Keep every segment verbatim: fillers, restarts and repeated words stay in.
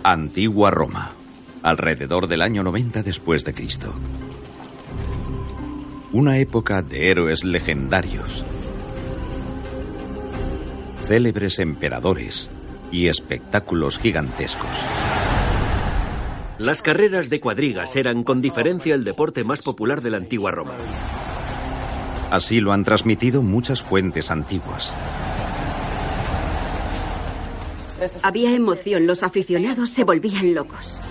Antigua Roma, alrededor del año noventa después de Cristo. Una época de héroes legendarios, célebres emperadores y espectáculos gigantescos. Las carreras de cuadrigas eran con diferencia el deporte más popular de la antigua Roma. Así lo han transmitido muchas fuentes antiguas. Había emoción, los aficionados se volvían locos.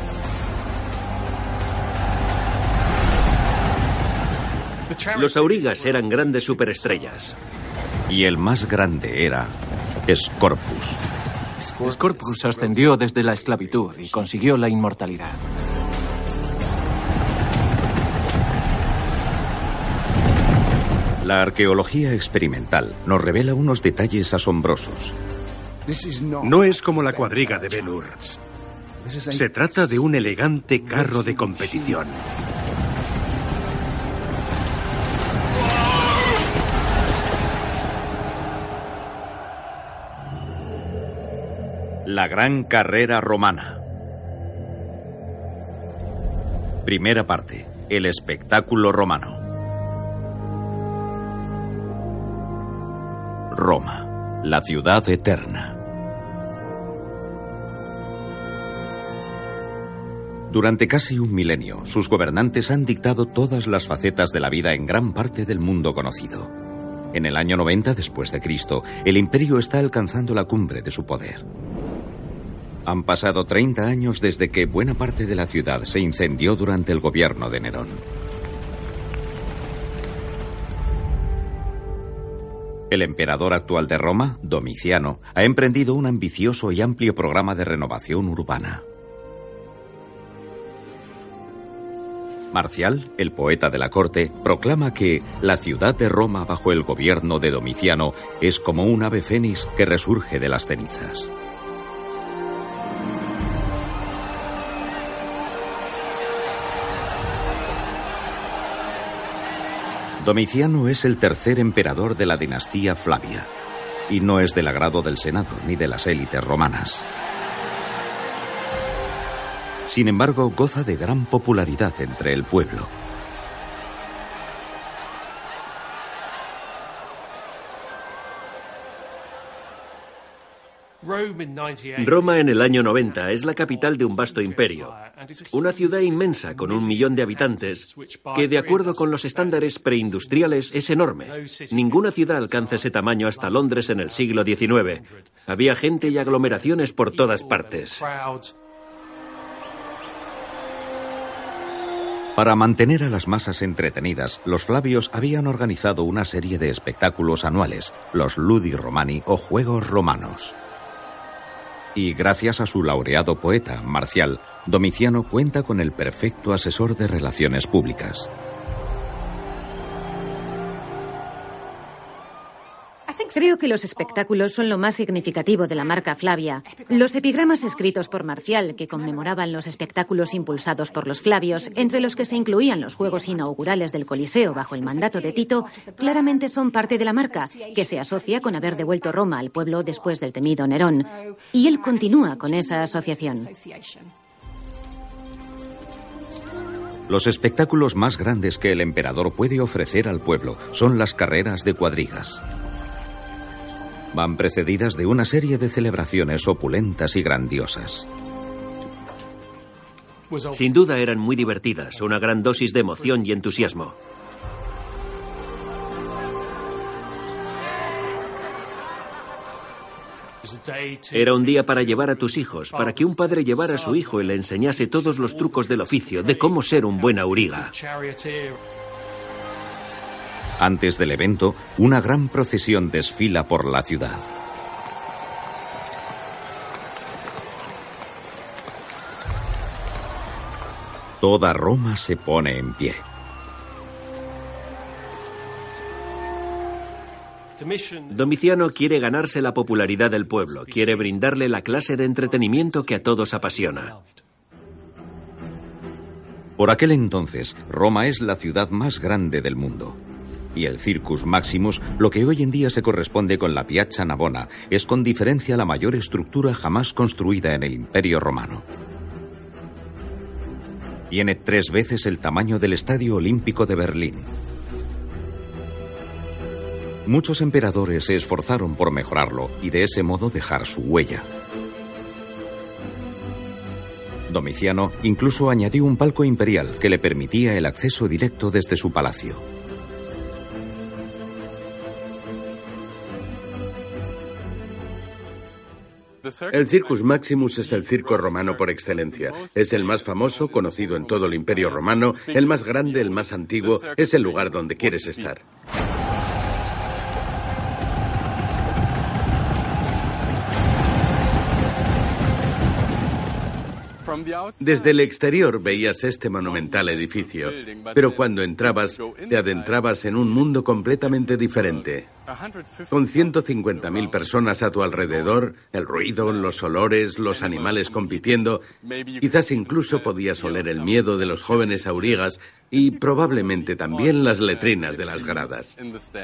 Los aurigas eran grandes superestrellas. Y el más grande era Scorpus. Scorpus ascendió desde la esclavitud y consiguió la inmortalidad. La arqueología experimental nos revela unos detalles asombrosos. No es como la cuadriga de Ben-Hur. Se trata de un elegante carro de competición. La gran carrera romana. Primera parte. El espectáculo romano. Roma, la ciudad eterna. Durante casi un milenio, sus gobernantes han dictado todas las facetas de la vida en gran parte del mundo conocido. En el año noventa después de Cristo, el imperio está alcanzando la cumbre de su poder. Han pasado treinta años desde que buena parte de la ciudad se incendió durante el gobierno de Nerón. El emperador actual de Roma, Domiciano, ha emprendido un ambicioso y amplio programa de renovación urbana. Marcial, el poeta de la corte, proclama que la ciudad de Roma bajo el gobierno de Domiciano es como un ave fénix que resurge de las cenizas. Domiciano es el tercer emperador de la dinastía Flavia, y no es del agrado del Senado ni de las élites romanas. Sin embargo, goza de gran popularidad entre el pueblo. Roma en el año noventa es la capital de un vasto imperio, una ciudad inmensa con un millón de habitantes que, de acuerdo con los estándares preindustriales, es enorme. Ninguna ciudad alcanza ese tamaño hasta Londres en el siglo diecinueve. Había gente y aglomeraciones por todas partes. Para mantener a las masas entretenidas, los Flavios habían organizado una serie de espectáculos anuales, los Ludi Romani o Juegos Romanos. Y gracias a su laureado poeta, Marcial, Domiciano cuenta con el perfecto asesor de relaciones públicas. Creo que los espectáculos son lo más significativo de la marca Flavia. Los epigramas escritos por Marcial, que conmemoraban los espectáculos impulsados por los Flavios, entre los que se incluían los juegos inaugurales del Coliseo bajo el mandato de Tito, claramente son parte de la marca, que se asocia con haber devuelto Roma al pueblo después del temido Nerón. Y él continúa con esa asociación. Los espectáculos más grandes que el emperador puede ofrecer al pueblo son las carreras de cuadrigas. Van precedidas de una serie de celebraciones opulentas y grandiosas. Sin duda eran muy divertidas, una gran dosis de emoción y entusiasmo. Era un día para llevar a tus hijos, para que un padre llevara a su hijo y le enseñase todos los trucos del oficio, de cómo ser un buen auriga. Antes del evento, una gran procesión desfila por la ciudad. Toda Roma se pone en pie. Domiciano quiere ganarse la popularidad del pueblo, quiere brindarle la clase de entretenimiento que a todos apasiona. Por aquel entonces, Roma es la ciudad más grande del mundo. Y el Circus Maximus, lo que hoy en día se corresponde con la Piazza Navona, es con diferencia la mayor estructura jamás construida en el Imperio Romano. Tiene tres veces el tamaño del Estadio Olímpico de Berlín. Muchos emperadores se esforzaron por mejorarlo y de ese modo dejar su huella. Domiciano incluso añadió un palco imperial que le permitía el acceso directo desde su palacio. El Circus Maximus es el circo romano por excelencia. Es el más famoso, conocido en todo el Imperio Romano, el más grande, el más antiguo, es el lugar donde quieres estar. Desde el exterior veías este monumental edificio, pero cuando entrabas, te adentrabas en un mundo completamente diferente. Con ciento cincuenta mil personas a tu alrededor, el ruido, los olores, los animales compitiendo, quizás incluso podías oler el miedo de los jóvenes aurigas y probablemente también las letrinas de las gradas.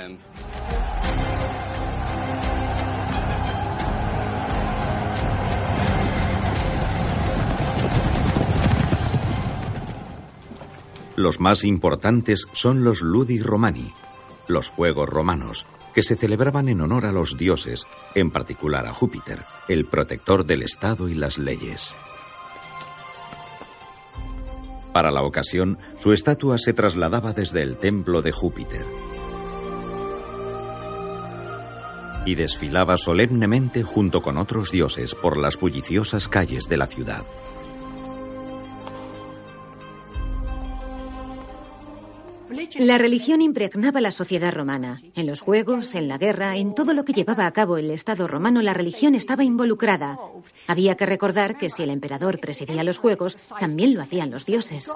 Los más importantes son los Ludi Romani, los Juegos Romanos, que se celebraban en honor a los dioses, en particular a Júpiter, el protector del Estado y las leyes. Para la ocasión, su estatua se trasladaba desde el templo de Júpiter y desfilaba solemnemente junto con otros dioses por las bulliciosas calles de la ciudad. La religión impregnaba la sociedad romana. En los juegos, en la guerra, en todo lo que llevaba a cabo el Estado romano, la religión estaba involucrada. Había que recordar que si el emperador presidía los juegos, también lo hacían los dioses.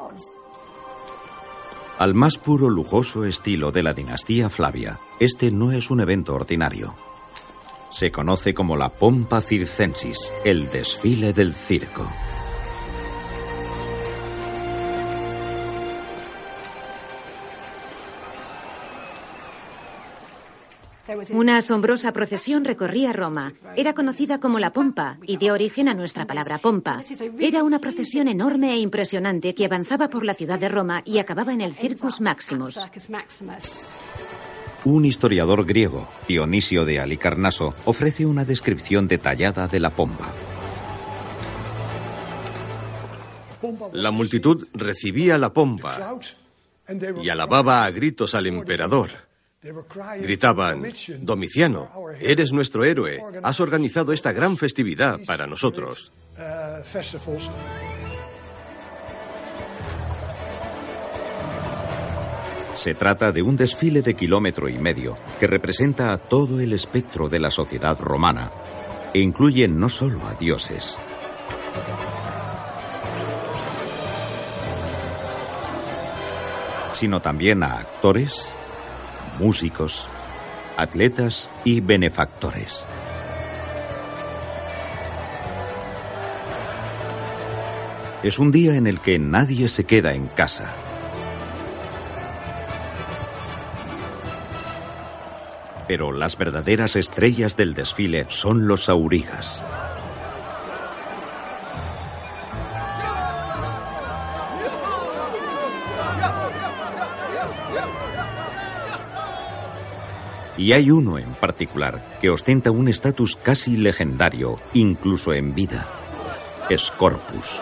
Al más puro lujoso estilo de la dinastía Flavia, este no es un evento ordinario. Se conoce como la Pompa Circensis, el desfile del circo. Una asombrosa procesión recorría Roma. Era conocida como la Pompa y dio origen a nuestra palabra pompa. Era una procesión enorme e impresionante que avanzaba por la ciudad de Roma y acababa en el Circus Maximus. Un historiador griego, Dionisio de Halicarnaso, ofrece una descripción detallada de la pompa. La multitud recibía la pompa y alababa a gritos al emperador. Gritaban: Domiciano, eres nuestro héroe, has organizado esta gran festividad para nosotros. Se trata de un desfile de kilómetro y medio que representa a todo el espectro de la sociedad romana e incluye no solo a dioses. Sino también a actores, músicos, atletas y benefactores. Es un día en el que nadie se queda en casa. Pero las verdaderas estrellas del desfile son los aurigas. Y hay uno en particular que ostenta un estatus casi legendario, incluso en vida. Scorpus.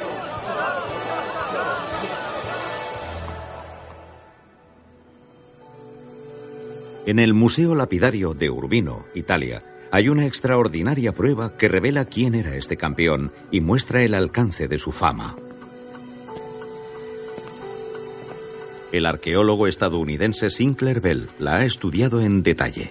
En el Museo Lapidario de Urbino, Italia, hay una extraordinaria prueba que revela quién era este campeón y muestra el alcance de su fama. El arqueólogo estadounidense Sinclair Bell la ha estudiado en detalle.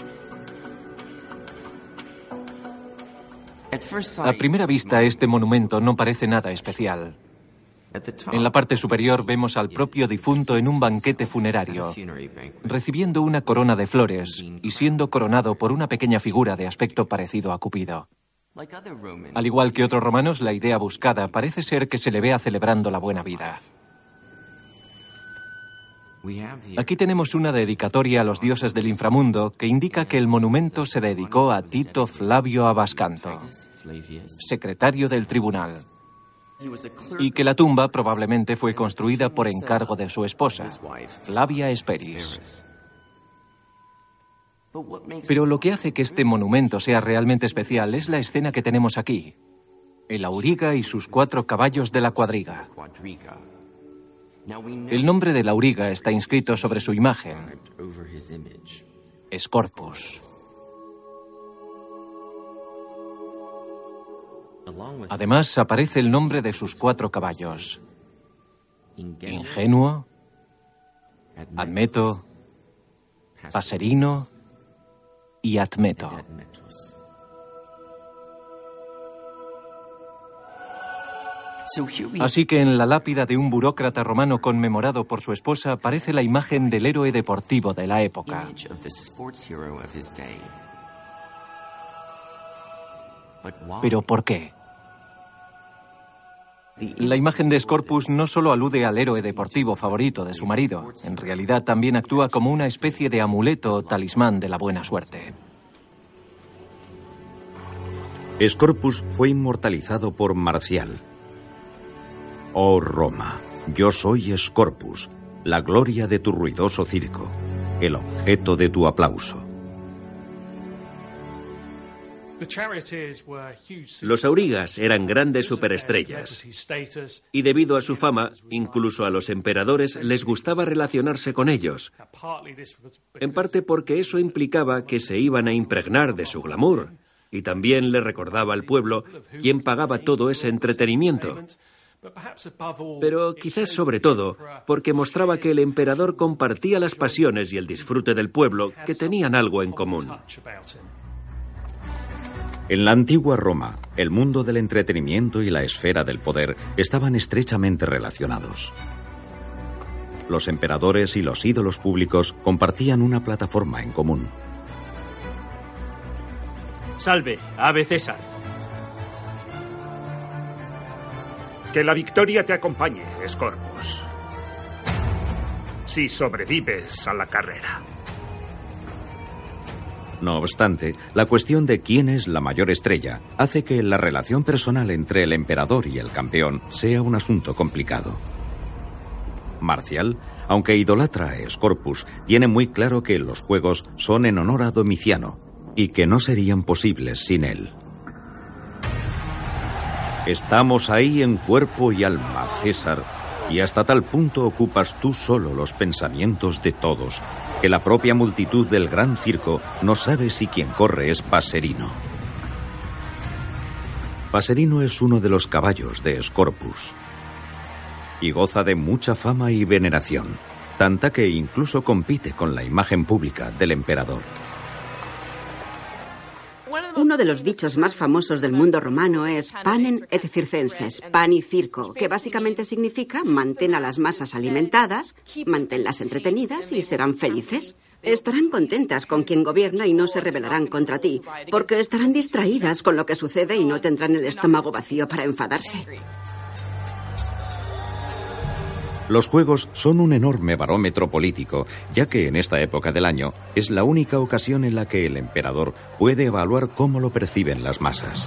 A primera vista, este monumento no parece nada especial. En la parte superior vemos al propio difunto en un banquete funerario, recibiendo una corona de flores y siendo coronado por una pequeña figura de aspecto parecido a Cupido. Al igual que otros romanos, la idea buscada parece ser que se le vea celebrando la buena vida. Aquí tenemos una dedicatoria a los dioses del inframundo que indica que el monumento se dedicó a Tito Flavio Abascanto, secretario del tribunal, y que la tumba probablemente fue construida por encargo de su esposa, Flavia Esperis. Pero lo que hace que este monumento sea realmente especial es la escena que tenemos aquí: el auriga y sus cuatro caballos de la cuadriga. El nombre del auriga está inscrito sobre su imagen: Scorpus. Además, aparece el nombre de sus cuatro caballos: Ingenuo, Admeto, Paserino y Admeto. Así que en la lápida de un burócrata romano conmemorado por su esposa aparece la imagen del héroe deportivo de la época. ¿Pero por qué? La imagen de Scorpus no solo alude al héroe deportivo favorito de su marido, en realidad también actúa como una especie de amuleto o talismán de la buena suerte. Scorpus fue inmortalizado por Marcial. Oh Roma, yo soy Scorpus, la gloria de tu ruidoso circo, el objeto de tu aplauso. Los aurigas eran grandes superestrellas y debido a su fama, incluso a los emperadores les gustaba relacionarse con ellos, en parte porque eso implicaba que se iban a impregnar de su glamour y también le recordaba al pueblo quién pagaba todo ese entretenimiento. Pero quizás sobre todo porque mostraba que el emperador compartía las pasiones y el disfrute del pueblo, que tenían algo en común. En la antigua Roma, el mundo del entretenimiento y la esfera del poder estaban estrechamente relacionados. Los emperadores y los ídolos públicos compartían una plataforma en común. Salve, Ave César. Que la victoria te acompañe, Scorpus. Si sobrevives a la carrera. No obstante, la cuestión de quién es la mayor estrella hace que la relación personal entre el emperador y el campeón sea un asunto complicado. Marcial, aunque idolatra a Scorpus, tiene muy claro que los juegos son en honor a Domiciano y que no serían posibles sin él. Estamos ahí en cuerpo y alma, César, y hasta tal punto ocupas tú solo los pensamientos de todos, que la propia multitud del gran circo no sabe si quien corre es Paserino. Paserino es uno de los caballos de Scorpus y goza de mucha fama y veneración, tanta que incluso compite con la imagen pública del emperador. Uno de los dichos más famosos del mundo romano es panem et circenses, pan y circo, que básicamente significa mantén a las masas alimentadas, manténlas entretenidas y serán felices. Estarán contentas con quien gobierna y no se rebelarán contra ti, porque estarán distraídas con lo que sucede y no tendrán el estómago vacío para enfadarse. Los juegos son un enorme barómetro político, ya que en esta época del año es la única ocasión en la que el emperador puede evaluar cómo lo perciben las masas.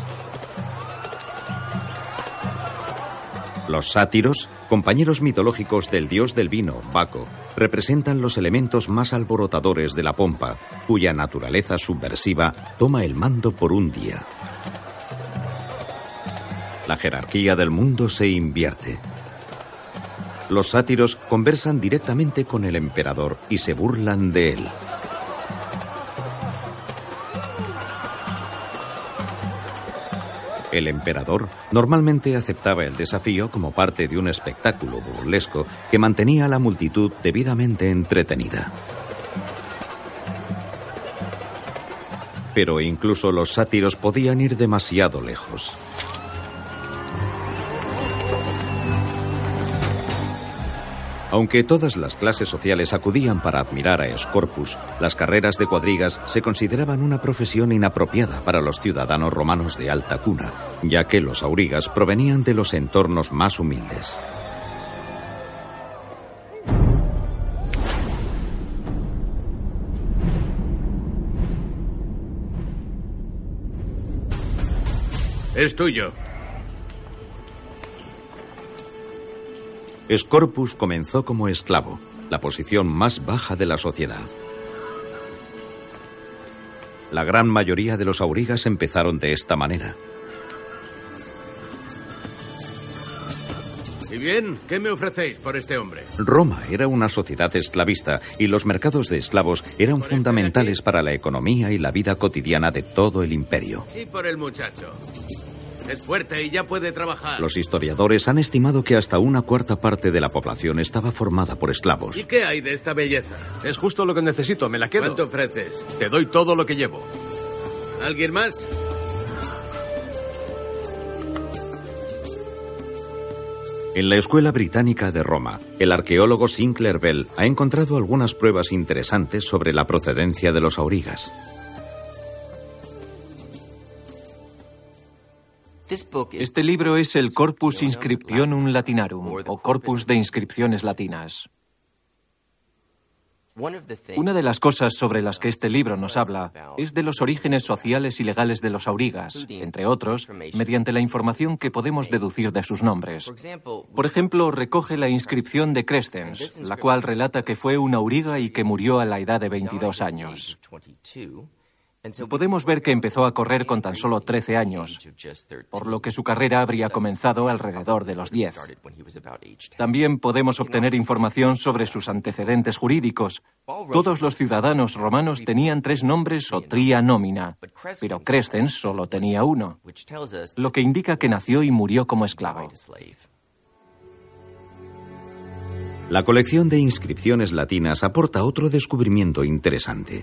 Los sátiros, compañeros mitológicos del dios del vino, Baco, representan los elementos más alborotadores de la pompa, cuya naturaleza subversiva toma el mando por un día. La jerarquía del mundo se invierte. Los sátiros conversan directamente con el emperador y se burlan de él. El emperador normalmente aceptaba el desafío como parte de un espectáculo burlesco que mantenía a la multitud debidamente entretenida. Pero incluso los sátiros podían ir demasiado lejos. Aunque todas las clases sociales acudían para admirar a Scorpus, las carreras de cuadrigas se consideraban una profesión inapropiada para los ciudadanos romanos de alta cuna, ya que los aurigas provenían de los entornos más humildes. Es tuyo. Scorpus comenzó como esclavo, la posición más baja de la sociedad. La gran mayoría de los aurigas empezaron de esta manera. Y bien, ¿qué me ofrecéis por este hombre? Roma era una sociedad esclavista y los mercados de esclavos eran fundamentales para la economía y la vida cotidiana de todo el imperio. Y por el muchacho. Es fuerte y ya puede trabajar. Los historiadores han estimado que hasta una cuarta parte de la población estaba formada por esclavos. ¿Y qué hay de esta belleza? Es justo lo que necesito, me la quedo. ¿Cuánto ofreces? Te doy todo lo que llevo. ¿Alguien más? En la Escuela Británica de Roma, el arqueólogo Sinclair Bell ha encontrado algunas pruebas interesantes sobre la procedencia de los aurigas. Este libro es el Corpus Inscriptionum Latinarum, o Corpus de Inscripciones Latinas. Una de las cosas sobre las que este libro nos habla es de los orígenes sociales y legales de los aurigas, entre otros, mediante la información que podemos deducir de sus nombres. Por ejemplo, recoge la inscripción de Crescens, la cual relata que fue un auriga y que murió a la edad de veintidós años. Podemos ver que empezó a correr con tan solo trece años, por lo que su carrera habría comenzado alrededor de los diez. También podemos obtener información sobre sus antecedentes jurídicos. Todos los ciudadanos romanos tenían tres nombres o tria nomina, pero Crescens solo tenía uno, lo que indica que nació y murió como esclavo. La colección de inscripciones latinas aporta otro descubrimiento interesante.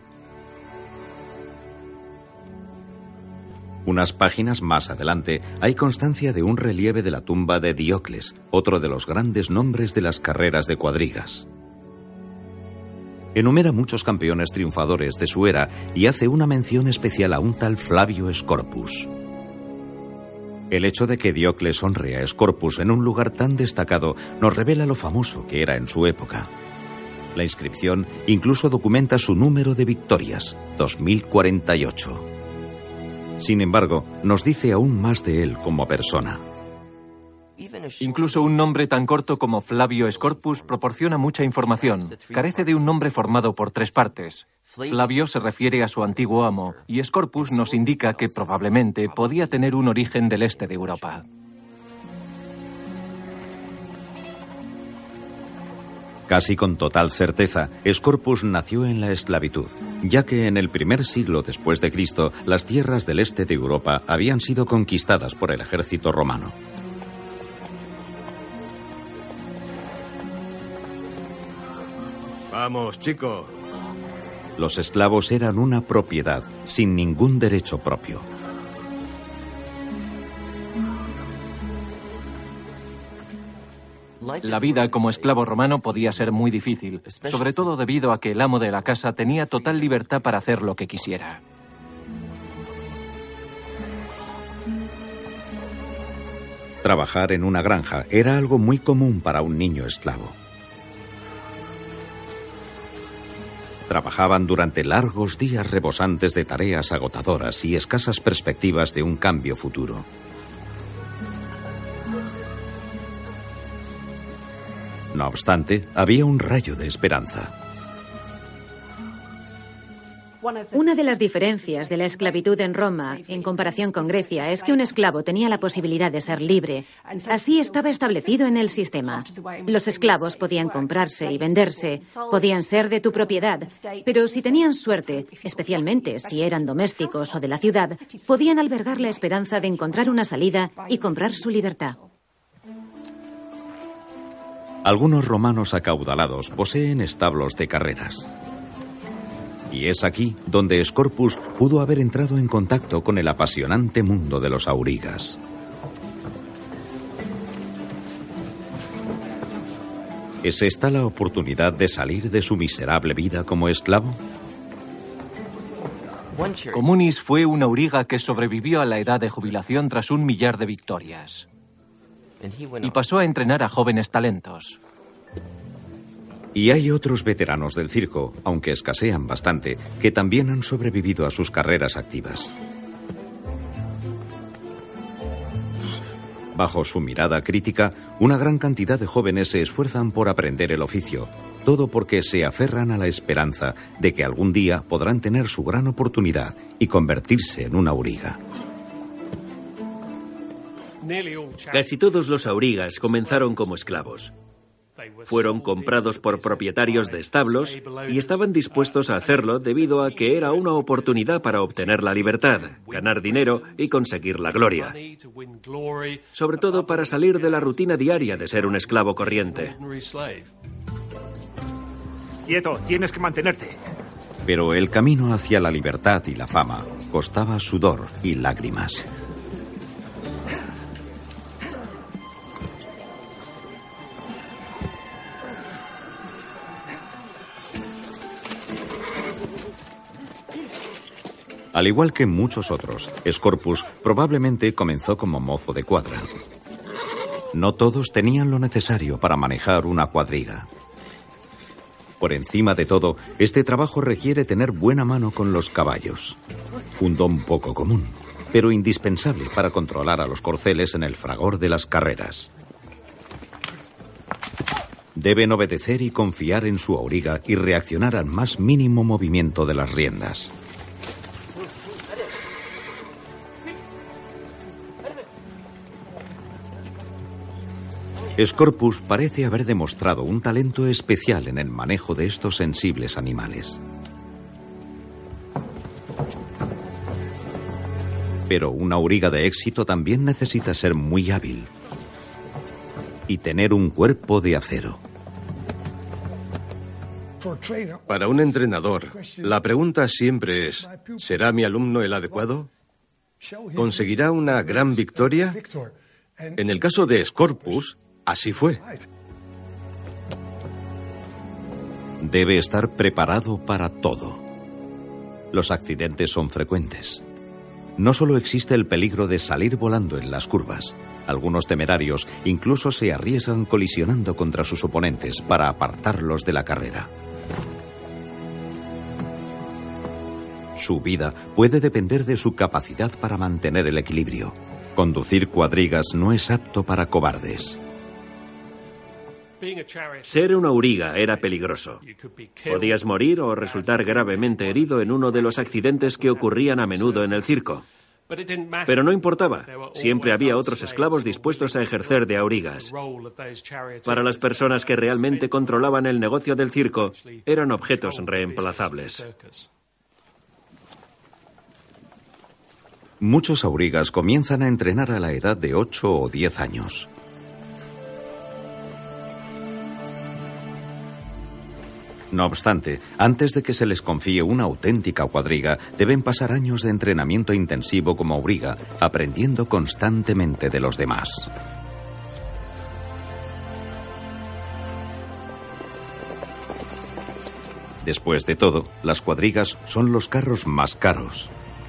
Unas páginas más adelante hay constancia de un relieve de la tumba de Diocles, otro de los grandes nombres de las carreras de cuadrigas. Enumera muchos campeones triunfadores de su era y hace una mención especial a un tal Flavio Scorpus. El hecho de que Diocles honre a Scorpus en un lugar tan destacado nos revela lo famoso que era en su época. La inscripción incluso documenta su número de victorias, dos mil cuarenta y ocho. Sin embargo, nos dice aún más de él como persona. Incluso un nombre tan corto como Flavio Scorpus proporciona mucha información. Carece de un nombre formado por tres partes. Flavio se refiere a su antiguo amo, y Scorpus nos indica que probablemente podía tener un origen del este de Europa. Casi con total certeza, Scorpus nació en la esclavitud, ya que en el primer siglo después de Cristo las tierras del este de Europa habían sido conquistadas por el ejército romano. Vamos, chico. Los esclavos eran una propiedad, sin ningún derecho propio. La vida como esclavo romano podía ser muy difícil, sobre todo debido a que el amo de la casa tenía total libertad para hacer lo que quisiera. Trabajar en una granja era algo muy común para un niño esclavo. Trabajaban durante largos días rebosantes de tareas agotadoras y escasas perspectivas de un cambio futuro. No obstante, había un rayo de esperanza. Una de las diferencias de la esclavitud en Roma, en comparación con Grecia, es que un esclavo tenía la posibilidad de ser libre. Así estaba establecido en el sistema. Los esclavos podían comprarse y venderse, podían ser de tu propiedad, pero si tenían suerte, especialmente si eran domésticos o de la ciudad, podían albergar la esperanza de encontrar una salida y comprar su libertad. Algunos romanos acaudalados poseen establos de carreras. Y es aquí donde Scorpus pudo haber entrado en contacto con el apasionante mundo de los aurigas. ¿Es esta la oportunidad de salir de su miserable vida como esclavo? Comunis fue un auriga que sobrevivió a la edad de jubilación tras un millar de victorias. Y pasó a entrenar a jóvenes talentos. Y hay otros veteranos del circo, aunque escasean bastante, que también han sobrevivido a sus carreras activas. Bajo su mirada crítica, una gran cantidad de jóvenes se esfuerzan por aprender el oficio, todo porque se aferran a la esperanza de que algún día podrán tener su gran oportunidad y convertirse en un auriga. Casi todos los aurigas comenzaron como esclavos. Fueron comprados por propietarios de establos y estaban dispuestos a hacerlo debido a que era una oportunidad para obtener la libertad, ganar dinero y conseguir la gloria. Sobre todo para salir de la rutina diaria de ser un esclavo corriente. Quieto, tienes que mantenerte. Pero el camino hacia la libertad y la fama costaba sudor y lágrimas. Al igual que muchos otros, Scorpus probablemente comenzó como mozo de cuadra. No todos tenían lo necesario para manejar una cuadriga. Por encima de todo, este trabajo requiere tener buena mano con los caballos. Un don poco común, pero indispensable para controlar a los corceles en el fragor de las carreras. Deben obedecer y confiar en su auriga y reaccionar al más mínimo movimiento de las riendas. Scorpus parece haber demostrado un talento especial en el manejo de estos sensibles animales. Pero un auriga de éxito también necesita ser muy hábil y tener un cuerpo de acero. Para un entrenador, la pregunta siempre es, ¿será mi alumno el adecuado? ¿Conseguirá una gran victoria? En el caso de Scorpus, así fue. Debe estar preparado para todo. Los accidentes son frecuentes. No solo existe el peligro de salir volando en las curvas. Algunos temerarios incluso se arriesgan colisionando contra sus oponentes para apartarlos de la carrera. Su vida puede depender de su capacidad para mantener el equilibrio. Conducir cuadrigas no es apto para cobardes. Ser un auriga era peligroso. Podías morir o resultar gravemente herido en uno de los accidentes que ocurrían a menudo en el circo. Pero no importaba, siempre había otros esclavos dispuestos a ejercer de aurigas. Para las personas que realmente controlaban el negocio del circo, eran objetos reemplazables. Muchos aurigas comienzan a entrenar a la edad de ocho o diez años. No obstante, antes de que se les confíe una auténtica cuadriga, deben pasar años de entrenamiento intensivo como auriga, aprendiendo constantemente de los demás. Después de todo, las cuadrigas son los carros más caros.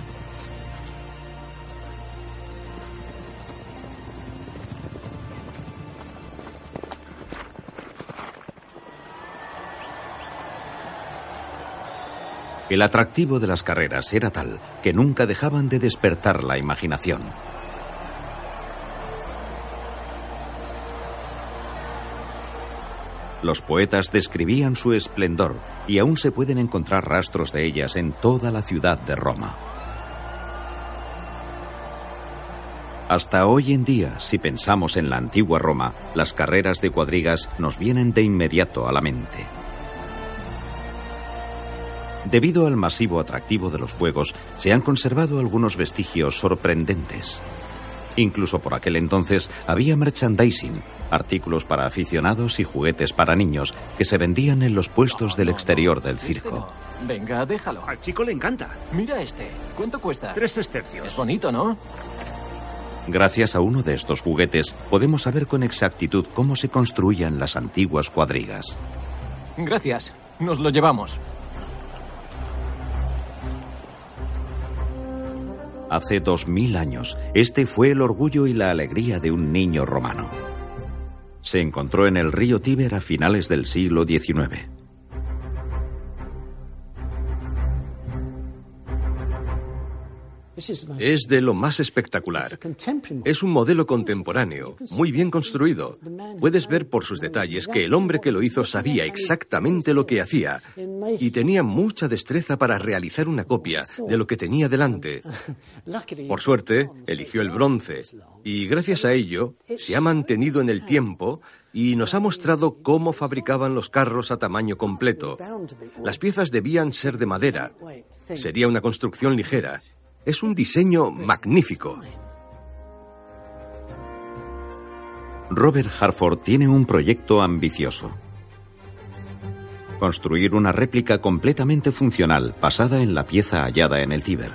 El atractivo de las carreras era tal que nunca dejaban de despertar la imaginación. Los poetas describían su esplendor y aún se pueden encontrar rastros de ellas en toda la ciudad de Roma. Hasta hoy en día, si pensamos en la antigua Roma, las carreras de cuadrigas nos vienen de inmediato a la mente. Debido al masivo atractivo de los juegos, se han conservado algunos vestigios sorprendentes. Incluso por aquel entonces había merchandising, artículos para aficionados y juguetes para niños que se vendían en los puestos del exterior del circo. Venga, déjalo. Al chico le encanta. Mira este. ¿Cuánto cuesta? Tres sestercios. Es bonito, ¿no? Gracias a uno de estos juguetes, podemos saber con exactitud cómo se construían las antiguas cuadrigas. Gracias. Nos lo llevamos. Hace dos mil años, este fue el orgullo y la alegría de un niño romano. Se encontró en el río Tíber a finales del siglo diecinueve. Es de lo más espectacular. Es un modelo contemporáneo, muy bien construido. Puedes ver por sus detalles que el hombre que lo hizo sabía exactamente lo que hacía y tenía mucha destreza para realizar una copia de lo que tenía delante. Por suerte, eligió el bronce y gracias a ello se ha mantenido en el tiempo y nos ha mostrado cómo fabricaban los carros a tamaño completo. Las piezas debían ser de madera. Sería una construcción ligera. Es un diseño magnífico. Robert Harford tiene un proyecto ambicioso. Construir una réplica completamente funcional basada en la pieza hallada en el Tíber.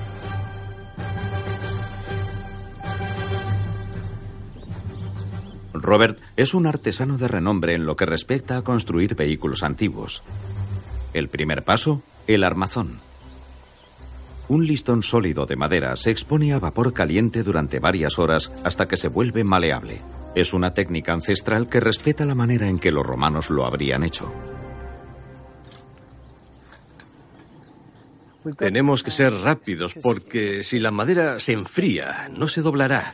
Robert es un artesano de renombre en lo que respecta a construir vehículos antiguos. El primer paso, el armazón. Un listón sólido de madera se expone a vapor caliente durante varias horas hasta que se vuelve maleable. Es una técnica ancestral que respeta la manera en que los romanos lo habrían hecho. Tenemos que ser rápidos porque si la madera se enfría, no se doblará.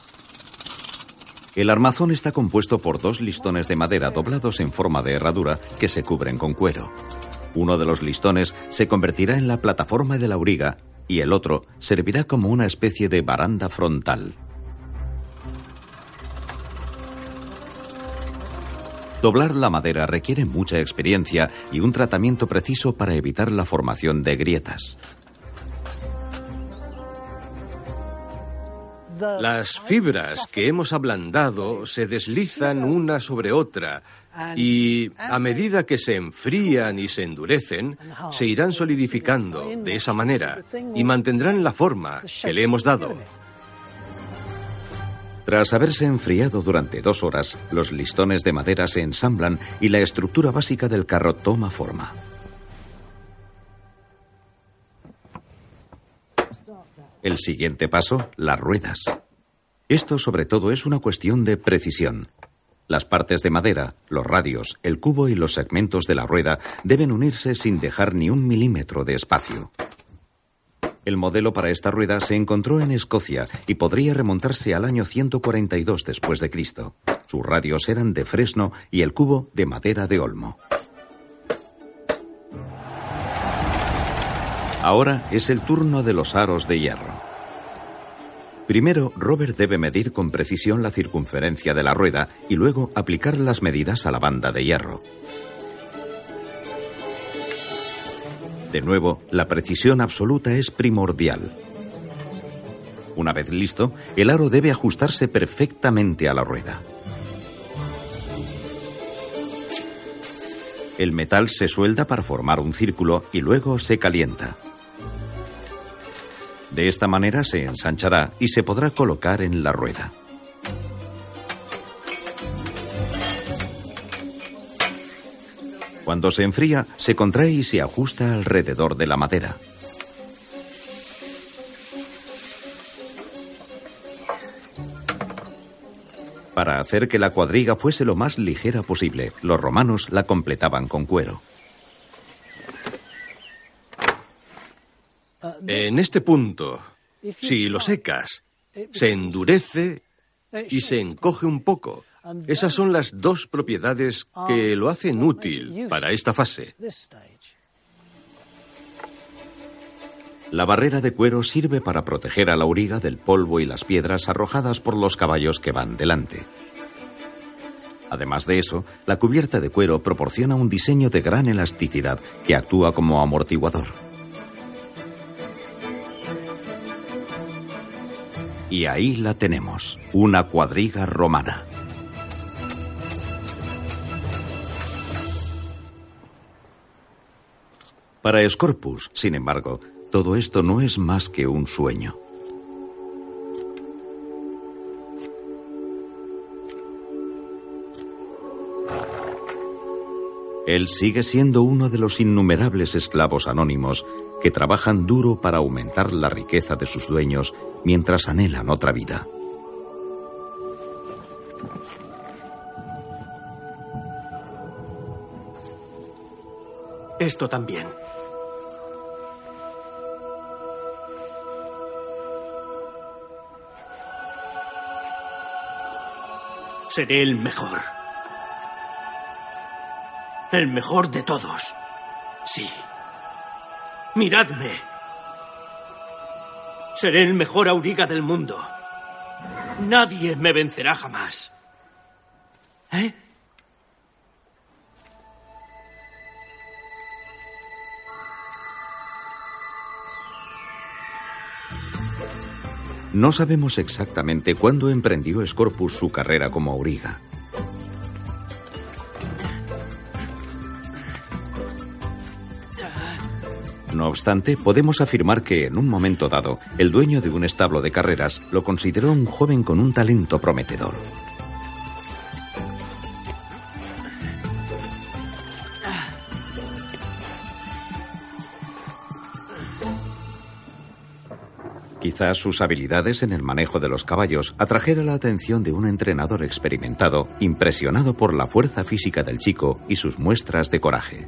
El armazón está compuesto por dos listones de madera doblados en forma de herradura que se cubren con cuero. Uno de los listones se convertirá en la plataforma del auriga y el otro servirá como una especie de baranda frontal. Doblar la madera requiere mucha experiencia y un tratamiento preciso para evitar la formación de grietas. Las fibras que hemos ablandado se deslizan una sobre otra y a medida que se enfrían y se endurecen, se irán solidificando de esa manera y mantendrán la forma que le hemos dado. Tras haberse enfriado durante dos horas, los listones de madera se ensamblan y la estructura básica del carro toma forma. El siguiente paso, las ruedas. Esto sobre todo es una cuestión de precisión. Las partes de madera, los radios, el cubo y los segmentos de la rueda deben unirse sin dejar ni un milímetro de espacio. El modelo para esta rueda se encontró en Escocia y podría remontarse al año ciento cuarenta y dos después de Cristo. Sus radios eran de fresno y el cubo de madera de olmo. Ahora es el turno de los aros de hierro. Primero, Robert debe medir con precisión la circunferencia de la rueda y luego aplicar las medidas a la banda de hierro. De nuevo, la precisión absoluta es primordial. Una vez listo, el aro debe ajustarse perfectamente a la rueda. El metal se suelda para formar un círculo y luego se calienta. De esta manera se ensanchará y se podrá colocar en la rueda. Cuando se enfría, se contrae y se ajusta alrededor de la madera. Para hacer que la cuadriga fuese lo más ligera posible, los romanos la completaban con cuero. En este punto, si lo secas, se endurece y se encoge un poco. Esas son las dos propiedades que lo hacen útil para esta fase. La barrera de cuero sirve para proteger al auriga del polvo y las piedras arrojadas por los caballos que van delante. Además de eso, la cubierta de cuero proporciona un diseño de gran elasticidad que actúa como amortiguador. Y ahí la tenemos, una cuadriga romana. Para Scorpus, sin embargo, todo esto no es más que un sueño. Él sigue siendo uno de los innumerables esclavos anónimos que trabajan duro para aumentar la riqueza de sus dueños mientras anhelan otra vida. Esto también. Seré el mejor. El mejor de todos. Sí. Miradme. Seré el mejor auriga del mundo. Nadie me vencerá jamás. ¿Eh? No sabemos exactamente cuándo emprendió Scorpus su carrera como auriga. No obstante, podemos afirmar que, en un momento dado, el dueño de un establo de carreras lo consideró un joven con un talento prometedor. Quizás sus habilidades en el manejo de los caballos atrajera la atención de un entrenador experimentado, impresionado por la fuerza física del chico y sus muestras de coraje.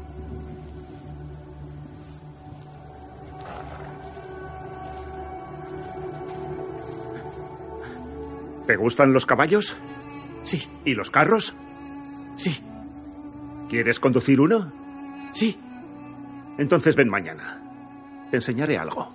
¿Te gustan los caballos? Sí. ¿Y los carros? Sí. ¿Quieres conducir uno? Sí. Entonces ven mañana. Te enseñaré algo.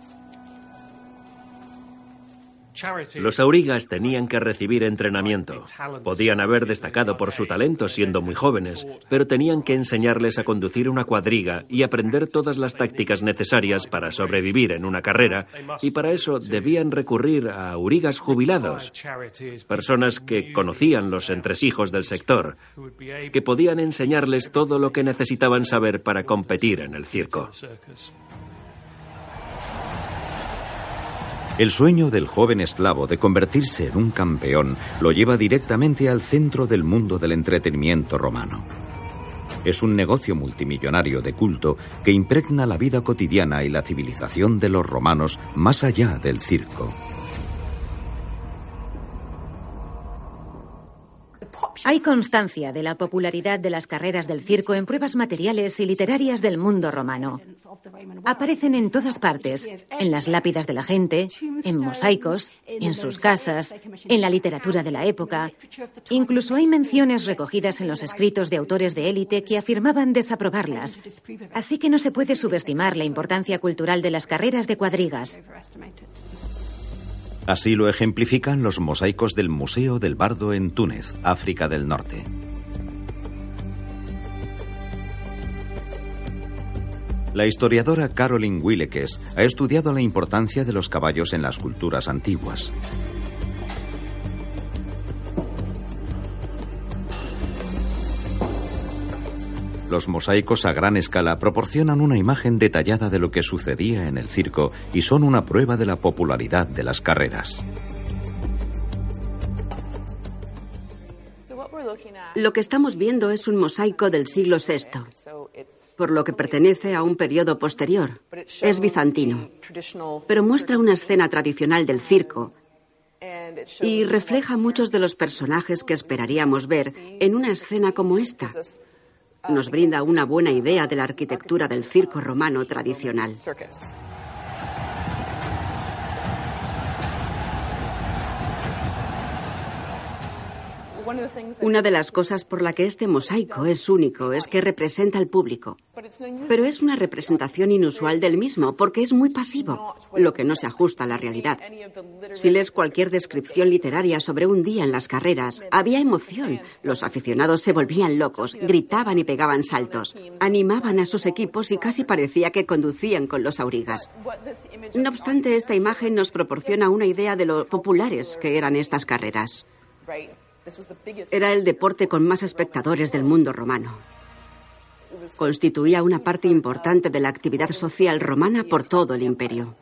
Los aurigas tenían que recibir entrenamiento. Podían haber destacado por su talento siendo muy jóvenes, pero tenían que enseñarles a conducir una cuadriga y aprender todas las tácticas necesarias para sobrevivir en una carrera, y para eso debían recurrir a aurigas jubilados, personas que conocían los entresijos del sector, que podían enseñarles todo lo que necesitaban saber para competir en el circo. El sueño del joven esclavo de convertirse en un campeón lo lleva directamente al centro del mundo del entretenimiento romano. Es un negocio multimillonario de culto que impregna la vida cotidiana y la civilización de los romanos más allá del circo. Hay constancia de la popularidad de las carreras del circo en pruebas materiales y literarias del mundo romano. Aparecen en todas partes, en las lápidas de la gente, en mosaicos, en sus casas, en la literatura de la época. Incluso hay menciones recogidas en los escritos de autores de élite que afirmaban desaprobarlas. Así que no se puede subestimar la importancia cultural de las carreras de cuadrigas. Así lo ejemplifican los mosaicos del Museo del Bardo en Túnez, África del Norte. La historiadora Caroline Willekes ha estudiado la importancia de los caballos en las culturas antiguas. Los mosaicos a gran escala proporcionan una imagen detallada de lo que sucedía en el circo y son una prueba de la popularidad de las carreras. Lo que estamos viendo es un mosaico del siglo sexto, por lo que pertenece a un periodo posterior. Es bizantino, pero muestra una escena tradicional del circo y refleja muchos de los personajes que esperaríamos ver en una escena como esta. Nos brinda una buena idea de la arquitectura del circo romano tradicional. Una de las cosas por la que este mosaico es único es que representa al público. Pero es una representación inusual del mismo porque es muy pasivo, lo que no se ajusta a la realidad. Si lees cualquier descripción literaria sobre un día en las carreras, había emoción. Los aficionados se volvían locos, gritaban y pegaban saltos, animaban a sus equipos y casi parecía que conducían con los aurigas. No obstante, esta imagen nos proporciona una idea de lo populares que eran estas carreras. Era el deporte con más espectadores del mundo romano. Constituía una parte importante de la actividad social romana por todo el imperio.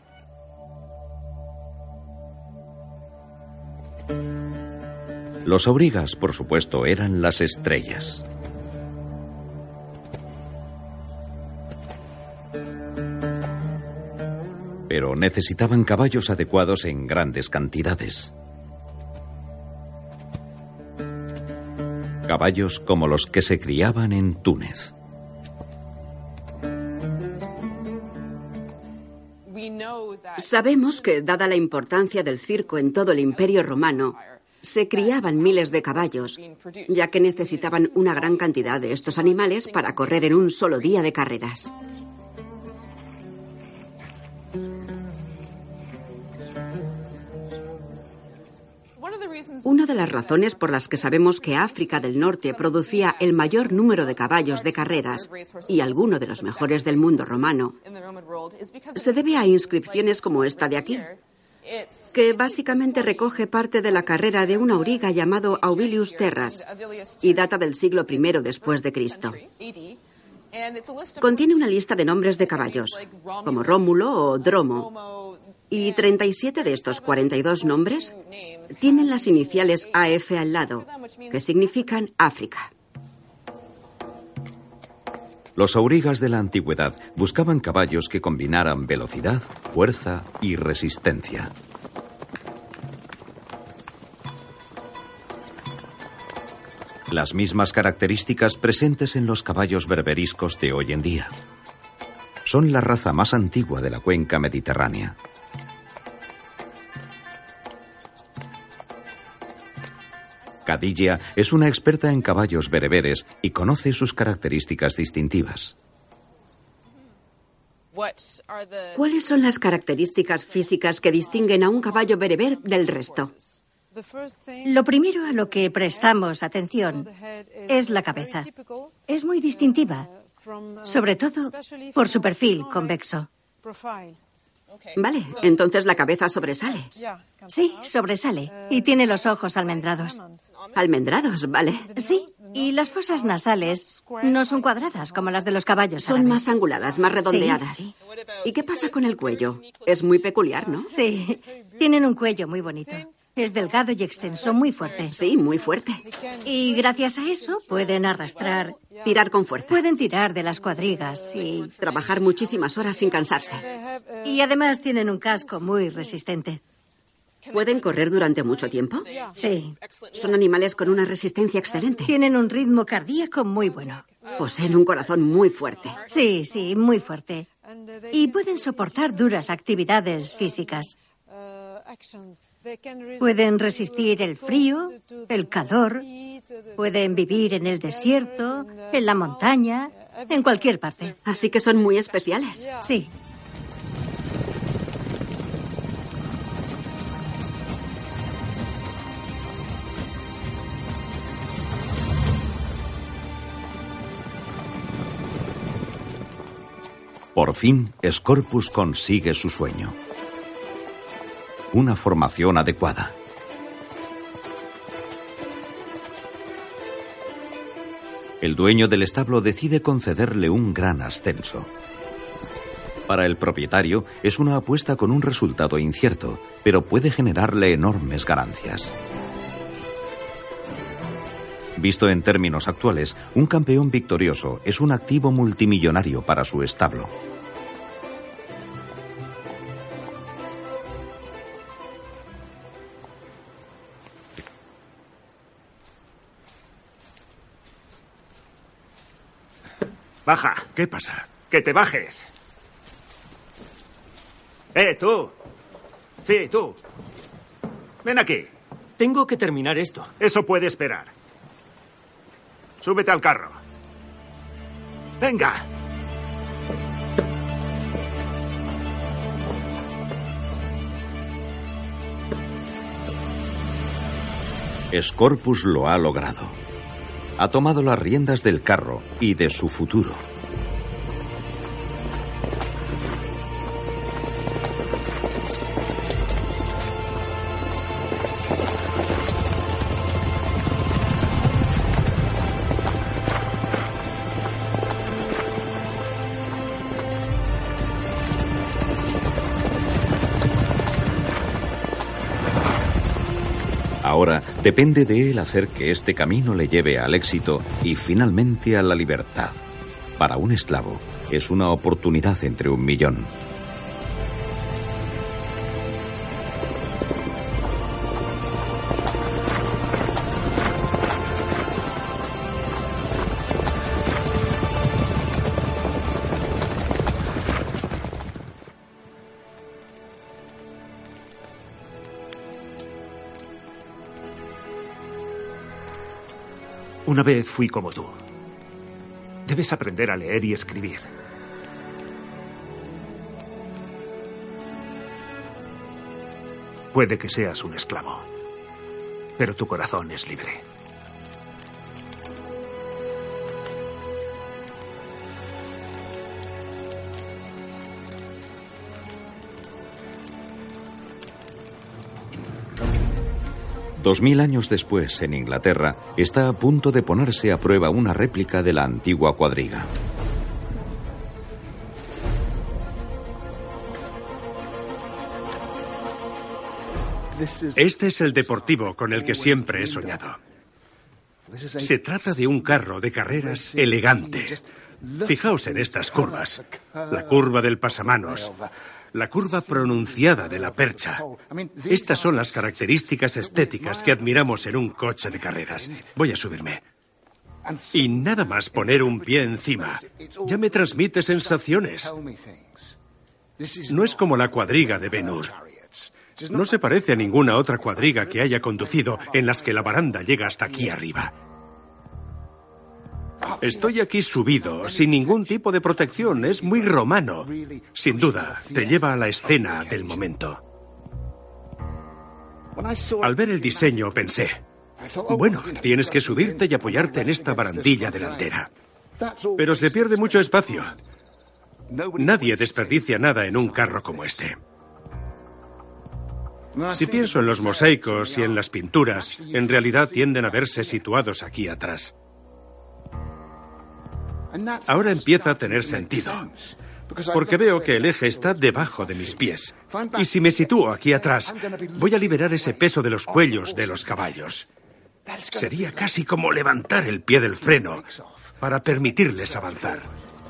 Los aurigas, por supuesto, eran las estrellas. Pero necesitaban caballos adecuados en grandes cantidades. Caballos como los que se criaban en Túnez. Sabemos que, dada la importancia del circo en todo el Imperio Romano, se criaban miles de caballos, ya que necesitaban una gran cantidad de estos animales para correr en un solo día de carreras. Una de las razones por las que sabemos que África del Norte producía el mayor número de caballos de carreras y alguno de los mejores del mundo romano se debe a inscripciones como esta de aquí, que básicamente recoge parte de la carrera de un auriga llamado Auvilius Terras y data del siglo primero después de Cristo. Contiene una lista de nombres de caballos, como Rómulo o Dromo, y treinta y siete de estos cuarenta y dos nombres tienen las iniciales A F al lado, que significan África. Los aurigas de la antigüedad buscaban caballos que combinaran velocidad, fuerza y resistencia. Las mismas características presentes en los caballos berberiscos de hoy en día. Son la raza más antigua de la cuenca mediterránea. Khadija es una experta en caballos bereberes y conoce sus características distintivas. ¿Cuáles son las características físicas que distinguen a un caballo bereber del resto? Lo primero a lo que prestamos atención es la cabeza. Es muy distintiva, sobre todo por su perfil convexo. Vale, entonces la cabeza sobresale. Sí, sobresale. Y tiene los ojos almendrados. Almendrados, vale. Sí, y las fosas nasales no son cuadradas como las de los caballos Son árabes. más anguladas, más redondeadas. Sí, sí. ¿Y qué pasa con el cuello? Es muy peculiar, ¿no? Sí, tienen un cuello muy bonito. Es delgado y extenso, muy fuerte. Sí, muy fuerte. Y gracias a eso pueden arrastrar... Tirar con fuerza. Pueden tirar de las cuadrigas y... Trabajar muchísimas horas sin cansarse. Y además tienen un casco muy resistente. ¿Pueden correr durante mucho tiempo? Sí. Son animales con una resistencia excelente. Tienen un ritmo cardíaco muy bueno. Poseen un corazón muy fuerte. Sí, sí, muy fuerte. Y pueden soportar duras actividades físicas. Pueden resistir el frío, el calor, pueden vivir en el desierto, en la montaña, en cualquier parte. Así que son muy especiales. Sí. Por fin, Scorpus consigue su sueño. Una formación adecuada. El dueño del establo decide concederle un gran ascenso. Para el propietario es una apuesta con un resultado incierto, pero puede generarle enormes ganancias. Visto en términos actuales, un campeón victorioso es un activo multimillonario para su establo. Baja. ¿Qué pasa? Que te bajes. ¡Eh, tú! Sí, tú. Ven aquí. Tengo que terminar esto. Eso puede esperar. Súbete al carro. Venga. Scorpus lo ha logrado. Ha tomado las riendas del carro y de su futuro. Ahora depende de él hacer que este camino le lleve al éxito y finalmente a la libertad. Para un esclavo es una oportunidad entre un millón. Una vez fui como tú. Debes aprender a leer y escribir. Puede que seas un esclavo, pero tu corazón es libre. Dos mil años después, en Inglaterra, está a punto de ponerse a prueba una réplica de la antigua cuadriga. Este es el deportivo con el que siempre he soñado. Se trata de un carro de carreras elegante. Fijaos en estas curvas. La curva del pasamanos. La curva pronunciada de la percha. Estas son las características estéticas que admiramos en un coche de carreras. Voy a subirme. Y nada más poner un pie encima, ya me transmite sensaciones. No es como la cuadriga de Ben-Hur. No se parece a ninguna otra cuadriga que haya conducido en las que la baranda llega hasta aquí arriba. Estoy aquí subido, sin ningún tipo de protección. Es muy romano. Sin duda, te lleva a la escena del momento. Al ver el diseño pensé, bueno, tienes que subirte y apoyarte en esta barandilla delantera. Pero se pierde mucho espacio. Nadie desperdicia nada en un carro como este. Si pienso en los mosaicos y en las pinturas, en realidad tienden a verse situados aquí atrás. Ahora empieza a tener sentido, porque veo que el eje está debajo de mis pies. Y si me sitúo aquí atrás, voy a liberar ese peso de los cuellos de los caballos. Sería casi como levantar el pie del freno para permitirles avanzar.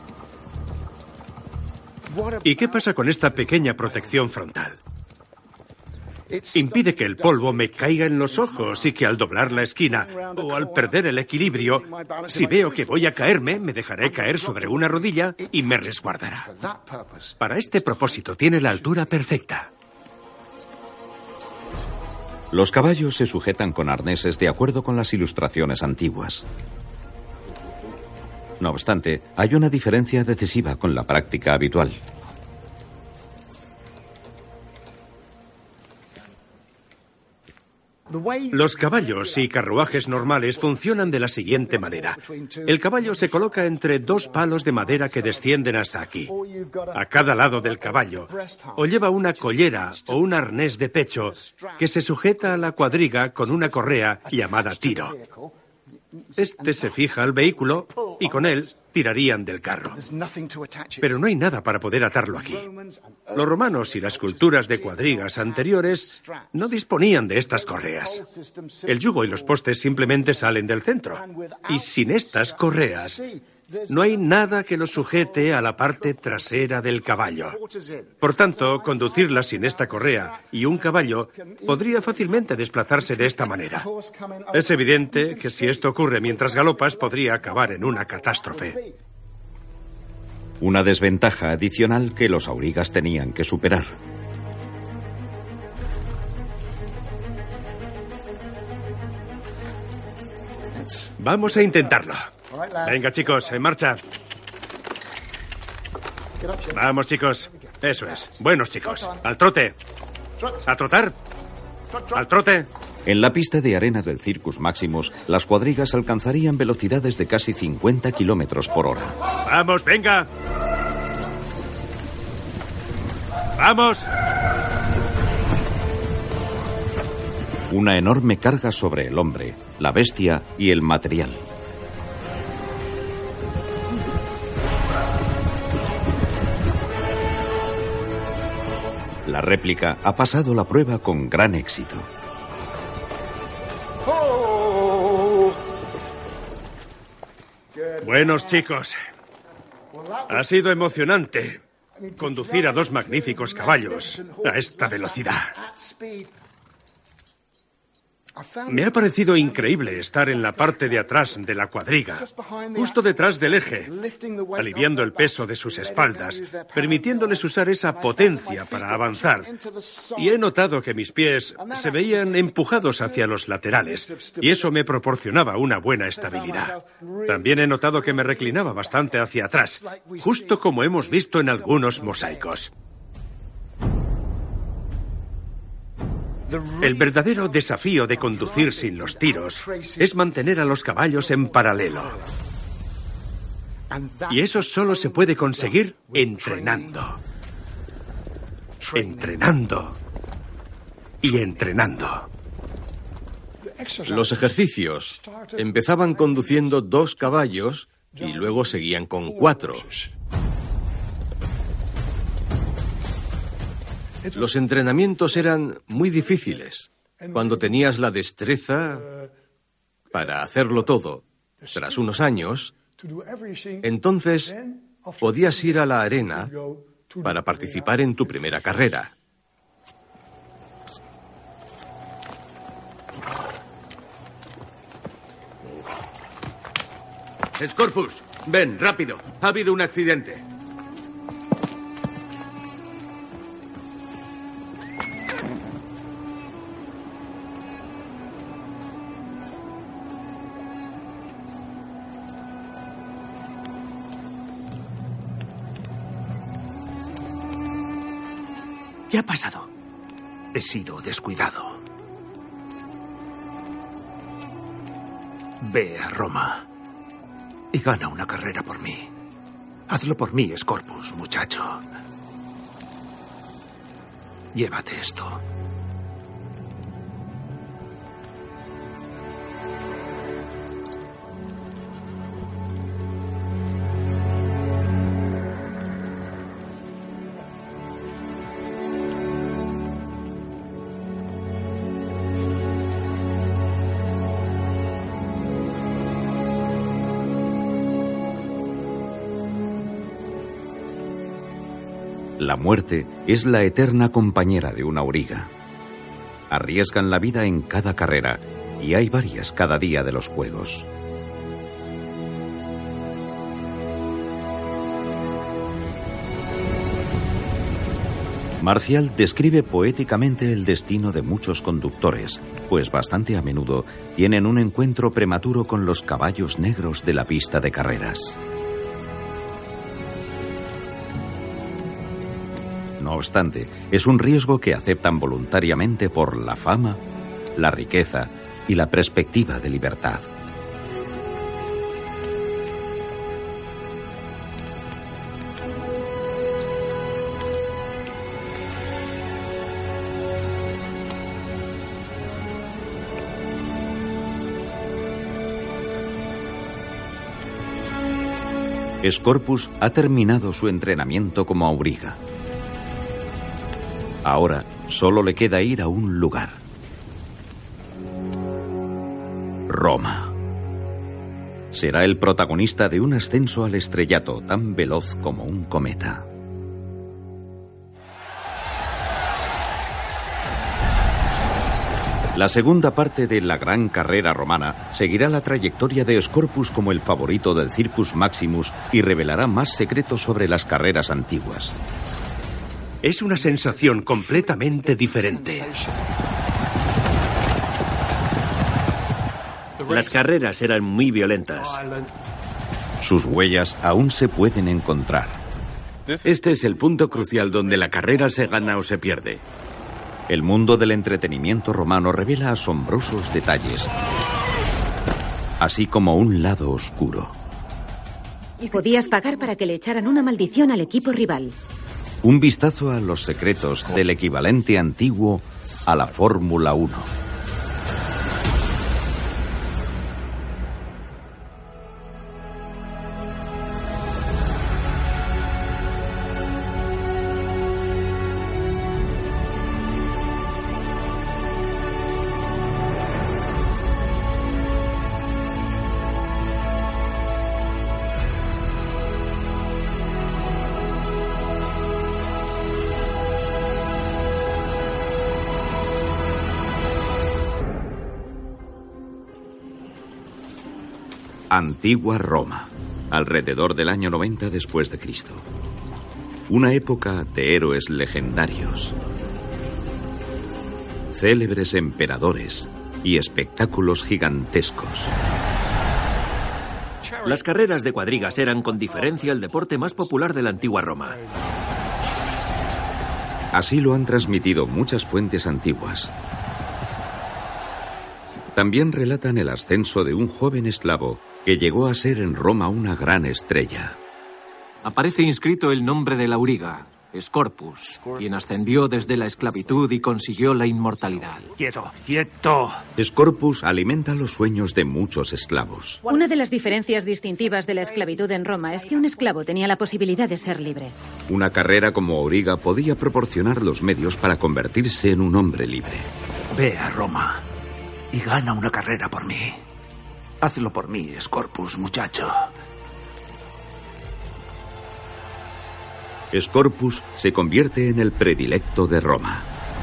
¿Y qué pasa con esta pequeña protección frontal? Impide que el polvo me caiga en los ojos y que al doblar la esquina o al perder el equilibrio, si veo que voy a caerme, me dejaré caer sobre una rodilla y me resguardará. Para este propósito tiene la altura perfecta. Los caballos se sujetan con arneses de acuerdo con las ilustraciones antiguas. No obstante, hay una diferencia decisiva con la práctica habitual. Los caballos y carruajes normales funcionan de la siguiente manera. El caballo se coloca entre dos palos de madera que descienden hasta aquí. A cada lado del caballo, o lleva una collera o un arnés de pecho que se sujeta a la cuadriga con una correa llamada tiro. Este se fija al vehículo y con él tirarían del carro. Pero no hay nada para poder atarlo aquí. Los romanos y las culturas de cuadrigas anteriores no disponían de estas correas. El yugo y los postes simplemente salen del centro. Y sin estas correas, no hay nada que lo sujete a la parte trasera del caballo. Por tanto, conducirla sin esta correa y un caballo podría fácilmente desplazarse de esta manera. Es evidente que si esto ocurre mientras galopas, podría acabar en una catástrofe. Una desventaja adicional que los aurigas tenían que superar. Vamos a intentarlo. Venga, chicos, en marcha. Vamos, chicos. Eso es. Buenos chicos. Al trote. A trotar. Al trote. En la pista de arena del Circus Maximus, las cuadrigas alcanzarían velocidades de casi cincuenta kilómetros por hora. Vamos, venga. Vamos. Una enorme carga sobre el hombre, la bestia y el material. La réplica ha pasado la prueba con gran éxito. Buenos chicos. Ha sido emocionante conducir a dos magníficos caballos a esta velocidad. Me ha parecido increíble estar en la parte de atrás de la cuadriga, justo detrás del eje, aliviando el peso de sus espaldas, permitiéndoles usar esa potencia para avanzar. Y he notado que mis pies se veían empujados hacia los laterales, y eso me proporcionaba una buena estabilidad. También he notado que me reclinaba bastante hacia atrás, justo como hemos visto en algunos mosaicos. El verdadero desafío de conducir sin los tiros es mantener a los caballos en paralelo. Y eso solo se puede conseguir entrenando. Entrenando. Y entrenando. Los ejercicios empezaban conduciendo dos caballos y luego seguían con cuatro. Los entrenamientos eran muy difíciles. Cuando tenías la destreza para hacerlo todo, tras unos años, entonces podías ir a la arena para participar en tu primera carrera. Scorpus, ven, rápido. Ha habido un accidente. ¿Qué ha pasado? He sido descuidado. Ve a Roma y gana una carrera por mí. Hazlo por mí, Scorpus, muchacho. Llévate esto. La muerte es la eterna compañera de un auriga. Arriesgan la vida en cada carrera, y hay varias cada día de los juegos. Marcial describe poéticamente el destino de muchos conductores, pues bastante a menudo tienen un encuentro prematuro con los caballos negros de la pista de carreras. No obstante, es un riesgo que aceptan voluntariamente por la fama, la riqueza y la perspectiva de libertad. Scorpus ha terminado su entrenamiento como auriga. Ahora solo le queda ir a un lugar. Roma. Será el protagonista de un ascenso al estrellato tan veloz como un cometa. La segunda parte de la gran carrera romana seguirá la trayectoria de Scorpus como el favorito del Circus Maximus y revelará más secretos sobre las carreras antiguas. Es una sensación completamente diferente. Las carreras eran muy violentas. Sus huellas aún se pueden encontrar. Este es el punto crucial donde la carrera se gana o se pierde. El mundo del entretenimiento romano revela asombrosos detalles, así como un lado oscuro. Podías pagar para que le echaran una maldición al equipo rival. Un vistazo a los secretos del equivalente antiguo a la Fórmula uno. Antigua Roma, alrededor del año noventa después de Cristo. Una época de héroes legendarios, célebres emperadores y espectáculos gigantescos. Las carreras de cuadrigas eran con diferencia el deporte más popular de la antigua Roma. Así lo han transmitido muchas fuentes antiguas. También relatan el ascenso de un joven esclavo que llegó a ser en Roma una gran estrella. Aparece inscrito el nombre del auriga, Scorpus, quien ascendió desde la esclavitud y consiguió la inmortalidad. ¡Quieto, quieto! Scorpus alimenta los sueños de muchos esclavos. Una de las diferencias distintivas de la esclavitud en Roma es que un esclavo tenía la posibilidad de ser libre. Una carrera como auriga podía proporcionar los medios para convertirse en un hombre libre. Ve a Roma y gana una carrera por mí. Hazlo por mí, Scorpus, muchacho. Scorpus se convierte en el predilecto de Roma.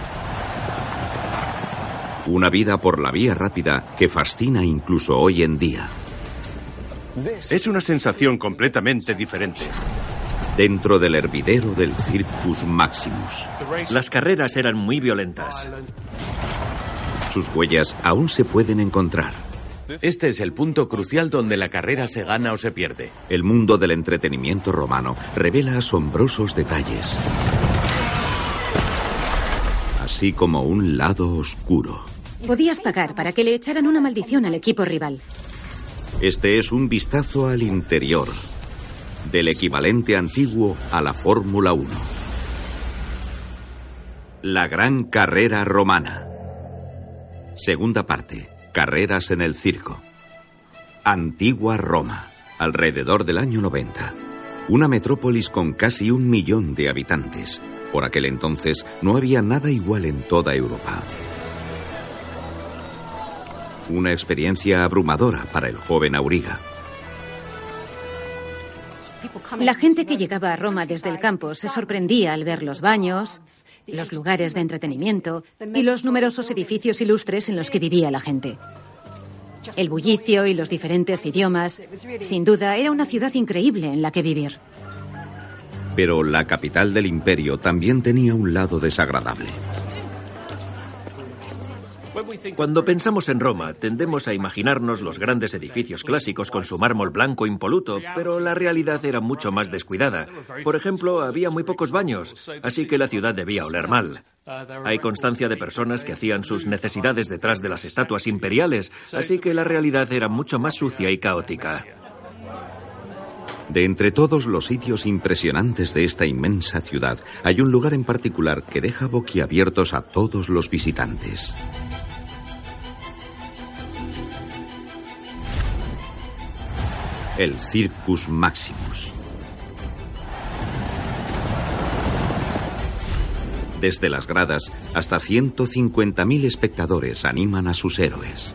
Una vida por la vía rápida que fascina incluso hoy en día. Es una sensación completamente diferente. Dentro del hervidero del Circus Maximus. Las carreras eran muy violentas. Sus huellas aún se pueden encontrar. Este es el punto crucial donde la carrera se gana o se pierde. El mundo del entretenimiento romano revela asombrosos detalles, así como un lado oscuro. Podías pagar para que le echaran una maldición al equipo rival. Este es un vistazo al interior del equivalente antiguo a la Fórmula uno. La Gran Carrera Romana. Segunda parte. Carreras en el circo. Antigua Roma, alrededor del año noventa. Una metrópolis con casi un millón de habitantes. Por aquel entonces no había nada igual en toda Europa. Una experiencia abrumadora para el joven auriga. La gente que llegaba a Roma desde el campo se sorprendía al ver los baños, los lugares de entretenimiento y los numerosos edificios ilustres en los que vivía la gente. El bullicio y los diferentes idiomas. Sin duda, era una ciudad increíble en la que vivir. Pero la capital del imperio también tenía un lado desagradable. Cuando pensamos en Roma, tendemos a imaginarnos los grandes edificios clásicos con su mármol blanco impoluto, pero la realidad era mucho más descuidada. Por ejemplo, había muy pocos baños, así que la ciudad debía oler mal. Hay constancia de personas que hacían sus necesidades detrás de las estatuas imperiales, así que la realidad era mucho más sucia y caótica. De entre todos los sitios impresionantes de esta inmensa ciudad, hay un lugar en particular que deja boquiabiertos a todos los visitantes. El Circus Maximus. Desde las gradas, hasta ciento cincuenta mil espectadores animan a sus héroes.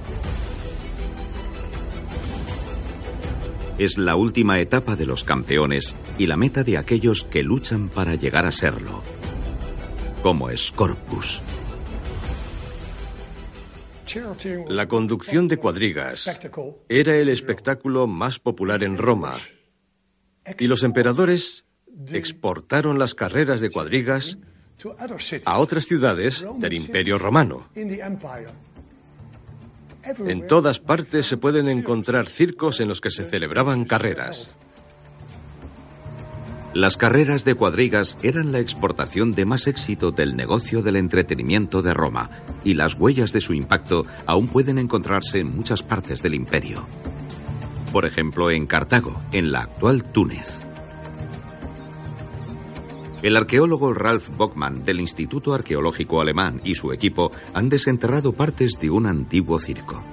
Es la última etapa de los campeones y la meta de aquellos que luchan para llegar a serlo, como Scorpus. La conducción de cuadrigas era el espectáculo más popular en Roma, y los emperadores exportaron las carreras de cuadrigas a otras ciudades del Imperio Romano. En todas partes se pueden encontrar circos en los que se celebraban carreras. Las carreras de cuadrigas eran la exportación de más éxito del negocio del entretenimiento de Roma, y las huellas de su impacto aún pueden encontrarse en muchas partes del imperio. Por ejemplo, en Cartago, en la actual Túnez. El arqueólogo Ralf Bockmann del Instituto Arqueológico Alemán y su equipo han desenterrado partes de un antiguo circo.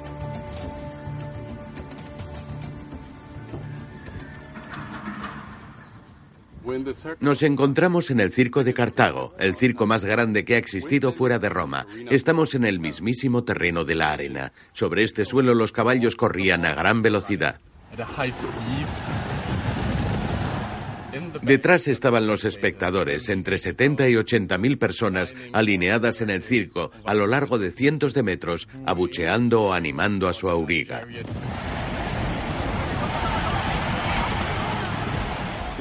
Nos encontramos en el Circo de Cartago, el circo más grande que ha existido fuera de Roma. Estamos en el mismísimo terreno de la arena. Sobre este suelo los caballos corrían a gran velocidad. Detrás estaban los espectadores, entre setenta y ochenta mil personas alineadas en el circo a lo largo de cientos de metros, abucheando o animando a su auriga.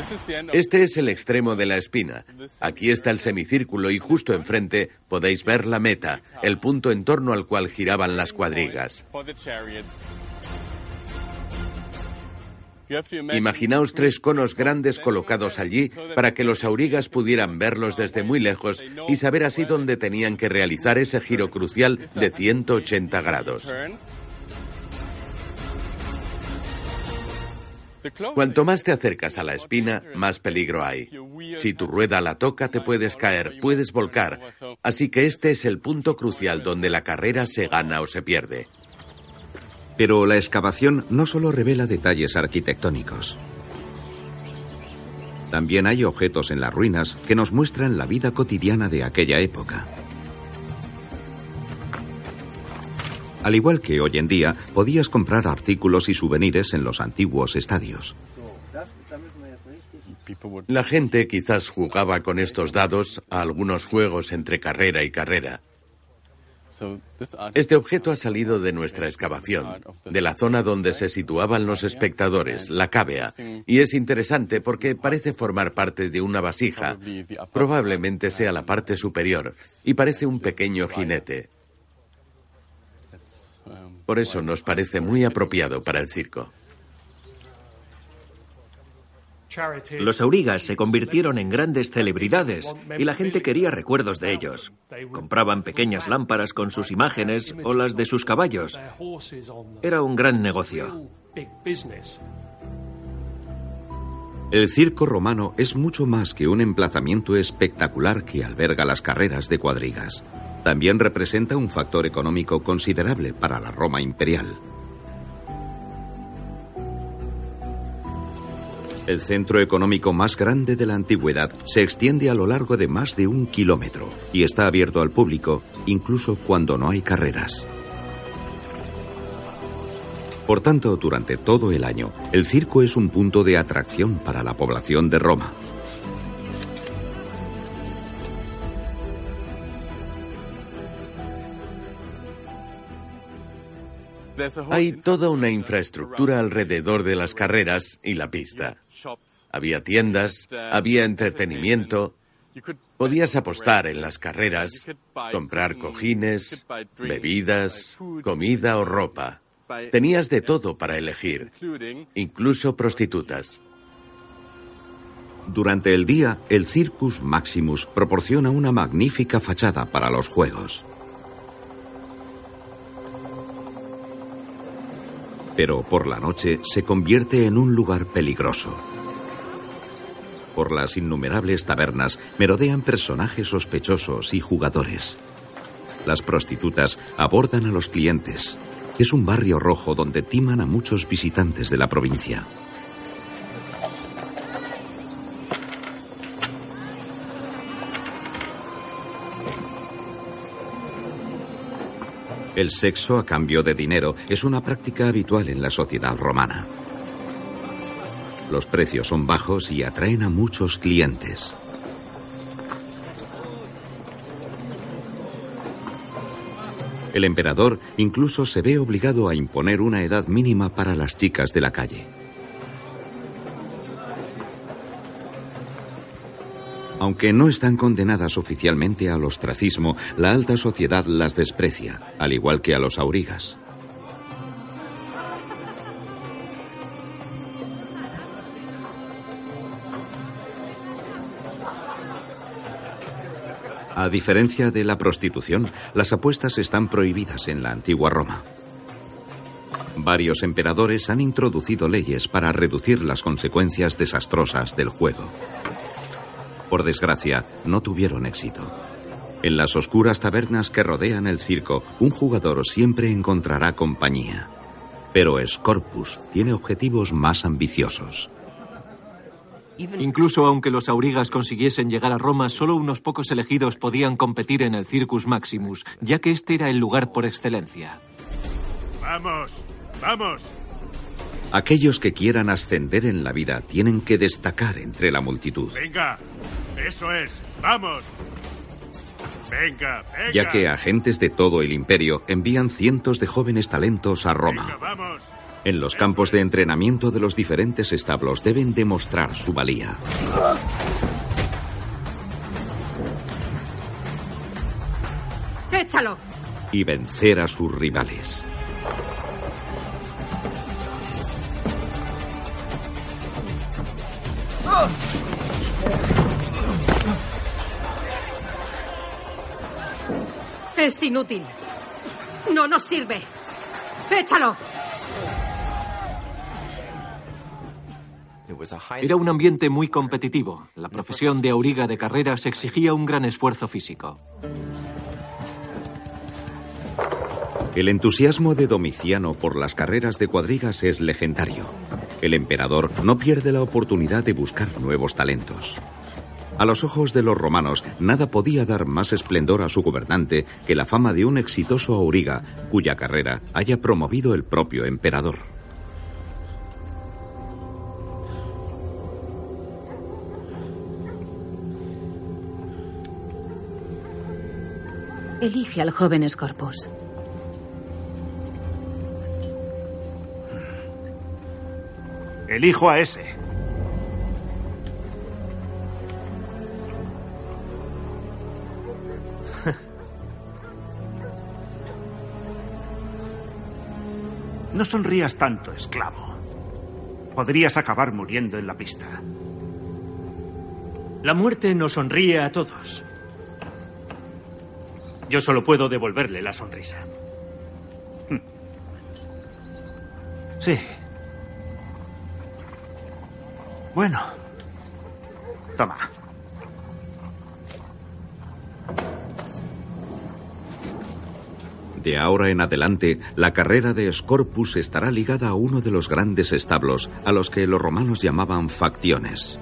Este es el extremo de la espina. Aquí está el semicírculo y justo enfrente podéis ver la meta, el punto en torno al cual giraban las cuadrigas. Imaginaos tres conos grandes colocados allí para que los aurigas pudieran verlos desde muy lejos y saber así dónde tenían que realizar ese giro crucial de ciento ochenta grados. Cuanto más te acercas a la espina, más peligro hay. Si tu rueda la toca, te puedes caer, puedes volcar. Así que este es el punto crucial donde la carrera se gana o se pierde. Pero la excavación no solo revela detalles arquitectónicos. También hay objetos en las ruinas que nos muestran la vida cotidiana de aquella época. Al igual que hoy en día, podías comprar artículos y souvenirs en los antiguos estadios. La gente quizás jugaba con estos dados a algunos juegos entre carrera y carrera. Este objeto ha salido de nuestra excavación, de la zona donde se situaban los espectadores, la cávea, y es interesante porque parece formar parte de una vasija, probablemente sea la parte superior, y parece un pequeño jinete. Por eso nos parece muy apropiado para el circo. Los aurigas se convirtieron en grandes celebridades y la gente quería recuerdos de ellos. Compraban pequeñas lámparas con sus imágenes o las de sus caballos. Era un gran negocio. El circo romano es mucho más que un emplazamiento espectacular que alberga las carreras de cuadrigas. También representa un factor económico considerable para la Roma imperial. El centro económico más grande de la antigüedad se extiende a lo largo de más de un kilómetro y está abierto al público, incluso cuando no hay carreras. Por tanto, durante todo el año, el circo es un punto de atracción para la población de Roma. Hay toda una infraestructura alrededor de las carreras y la pista. Había tiendas, había entretenimiento, podías apostar en las carreras, comprar cojines, bebidas, comida o ropa. Tenías de todo para elegir, incluso prostitutas. Durante el día, el Circus Maximus proporciona una magnífica fachada para los juegos. Pero por la noche se convierte en un lugar peligroso. Por las innumerables tabernas merodean personajes sospechosos y jugadores. Las prostitutas abordan a los clientes. Es un barrio rojo donde timan a muchos visitantes de la provincia. El sexo a cambio de dinero es una práctica habitual en la sociedad romana. Los precios son bajos y atraen a muchos clientes. El emperador incluso se ve obligado a imponer una edad mínima para las chicas de la calle. Aunque no están condenadas oficialmente al ostracismo, la alta sociedad las desprecia, al igual que a los aurigas. A diferencia de la prostitución, las apuestas están prohibidas en la antigua Roma. Varios emperadores han introducido leyes para reducir las consecuencias desastrosas del juego. Por desgracia, no tuvieron éxito. En las oscuras tabernas que rodean el circo, un jugador siempre encontrará compañía. Pero Scorpus tiene objetivos más ambiciosos. Incluso aunque los aurigas consiguiesen llegar a Roma, solo unos pocos elegidos podían competir en el Circus Maximus, ya que este era el lugar por excelencia. ¡Vamos! ¡Vamos! Aquellos que quieran ascender en la vida tienen que destacar entre la multitud. ¡Venga! ¡Eso es! ¡Vamos! ¡Venga! ¡Venga! Ya que agentes de todo el imperio envían cientos de jóvenes talentos a Roma. Venga, vamos. En los campos de entrenamiento de los diferentes establos deben demostrar su valía. ¡Échalo! Y vencer a sus rivales. Es inútil. No nos sirve. ¡Échalo! Era un ambiente muy competitivo. La profesión de auriga de carreras exigía un gran esfuerzo físico. El entusiasmo de Domiciano por las carreras de cuadrigas es legendario. El emperador no pierde la oportunidad de buscar nuevos talentos. A los ojos de los romanos, nada podía dar más esplendor a su gobernante que la fama de un exitoso auriga, cuya carrera haya promovido el propio emperador. Elige al joven Scorpus. Elijo a ese. No sonrías tanto, esclavo. Podrías acabar muriendo en la pista. La muerte nos sonríe a todos. Yo solo puedo devolverle la sonrisa. Sí. Bueno. Toma. De ahora en adelante, la carrera de Scorpus estará ligada a uno de los grandes establos, a los que los romanos llamaban facciones.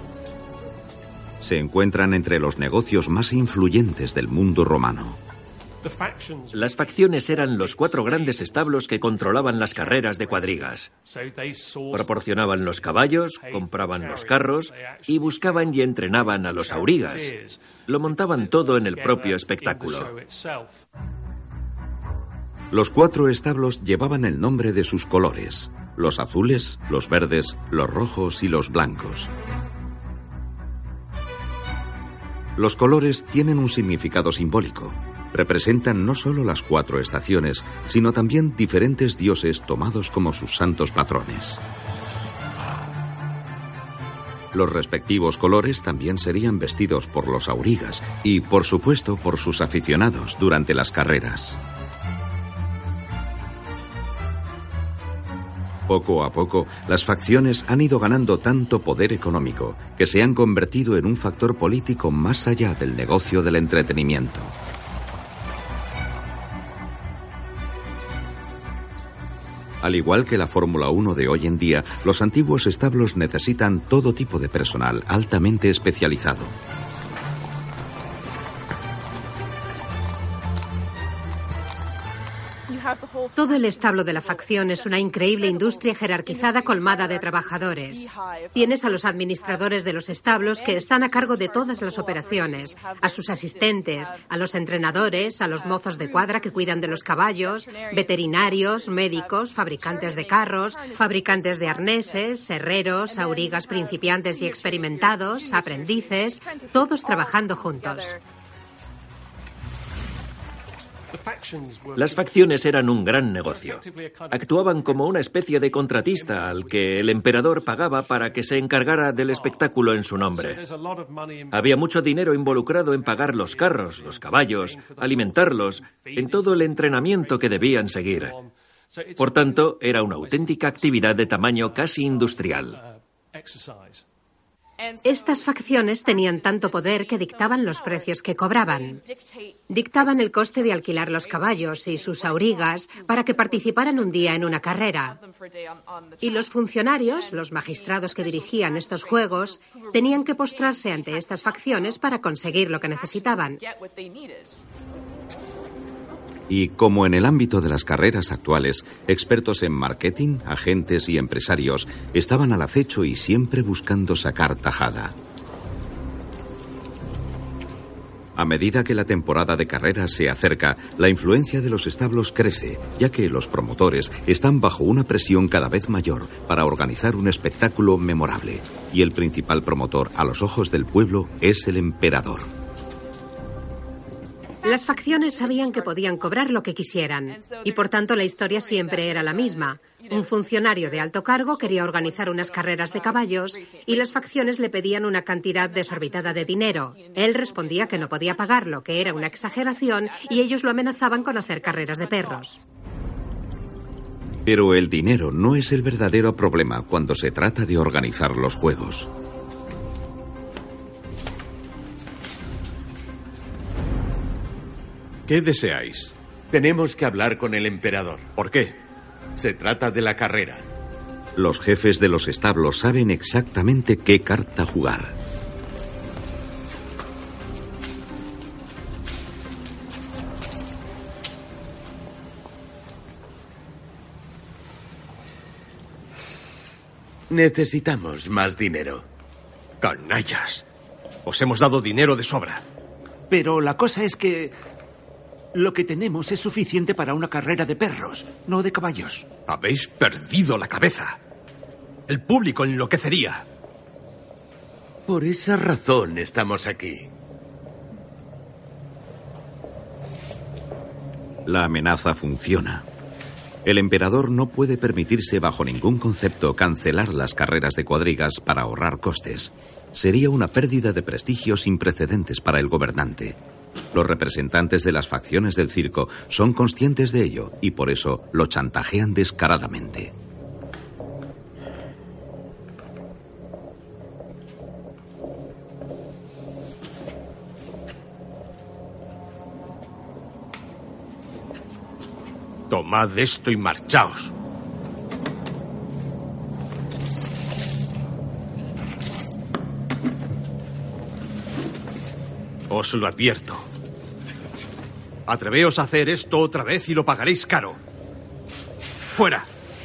Se encuentran entre los negocios más influyentes del mundo romano. Las facciones eran los cuatro grandes establos que controlaban las carreras de cuadrigas. Proporcionaban los caballos, compraban los carros y buscaban y entrenaban a los aurigas. Lo montaban todo en el propio espectáculo. Los cuatro establos llevaban el nombre de sus colores: los azules, los verdes, los rojos y los blancos. Los colores tienen un significado simbólico. Representan no solo las cuatro estaciones, sino también diferentes dioses tomados como sus santos patrones. Los respectivos colores también serían vestidos por los aurigas y, por supuesto, por sus aficionados durante las carreras. Poco a poco, las facciones han ido ganando tanto poder económico que se han convertido en un factor político más allá del negocio del entretenimiento. Al igual que la Fórmula uno de hoy en día, los antiguos establos necesitan todo tipo de personal altamente especializado. Todo el establo de la facción es una increíble industria jerarquizada colmada de trabajadores. Tienes a los administradores de los establos que están a cargo de todas las operaciones, a sus asistentes, a los entrenadores, a los mozos de cuadra que cuidan de los caballos, veterinarios, médicos, fabricantes de carros, fabricantes de arneses, herreros, aurigas principiantes y experimentados, aprendices, todos trabajando juntos. Las facciones eran un gran negocio. Actuaban como una especie de contratista al que el emperador pagaba para que se encargara del espectáculo en su nombre. Había mucho dinero involucrado en pagar los carros, los caballos, alimentarlos, en todo el entrenamiento que debían seguir. Por tanto, era una auténtica actividad de tamaño casi industrial. Estas facciones tenían tanto poder que dictaban los precios que cobraban. Dictaban el coste de alquilar los caballos y sus aurigas para que participaran un día en una carrera. Y los funcionarios, los magistrados que dirigían estos juegos, tenían que postrarse ante estas facciones para conseguir lo que necesitaban. Y como en el ámbito de las carreras actuales, expertos en marketing, agentes y empresarios estaban al acecho y siempre buscando sacar tajada. A medida que la temporada de carreras se acerca, la influencia de los establos crece, ya que los promotores están bajo una presión cada vez mayor para organizar un espectáculo memorable. Y el principal promotor, a los ojos del pueblo, es el emperador. Las facciones sabían que podían cobrar lo que quisieran, y por tanto la historia siempre era la misma. Un funcionario de alto cargo quería organizar unas carreras de caballos y las facciones le pedían una cantidad desorbitada de dinero. Él respondía que no podía pagarlo, que era una exageración, y ellos lo amenazaban con hacer carreras de perros. Pero el dinero no es el verdadero problema cuando se trata de organizar los juegos. ¿Qué deseáis? Tenemos que hablar con el emperador. ¿Por qué? Se trata de la carrera. Los jefes de los establos saben exactamente qué carta jugar. Necesitamos más dinero. Canallas. Os hemos dado dinero de sobra. Pero la cosa es que lo que tenemos es suficiente para una carrera de perros, no de caballos. Habéis perdido la cabeza. El público enloquecería. Por esa razón estamos aquí. La amenaza funciona. El emperador no puede permitirse bajo ningún concepto cancelar las carreras de cuadrigas para ahorrar costes. Sería una pérdida de prestigio sin precedentes para el gobernante. Los representantes de las facciones del circo son conscientes de ello y por eso lo chantajean descaradamente. Tomad esto y marchaos. Os lo advierto. Atreveos a hacer esto otra vez y lo pagaréis caro. ¡Fuera!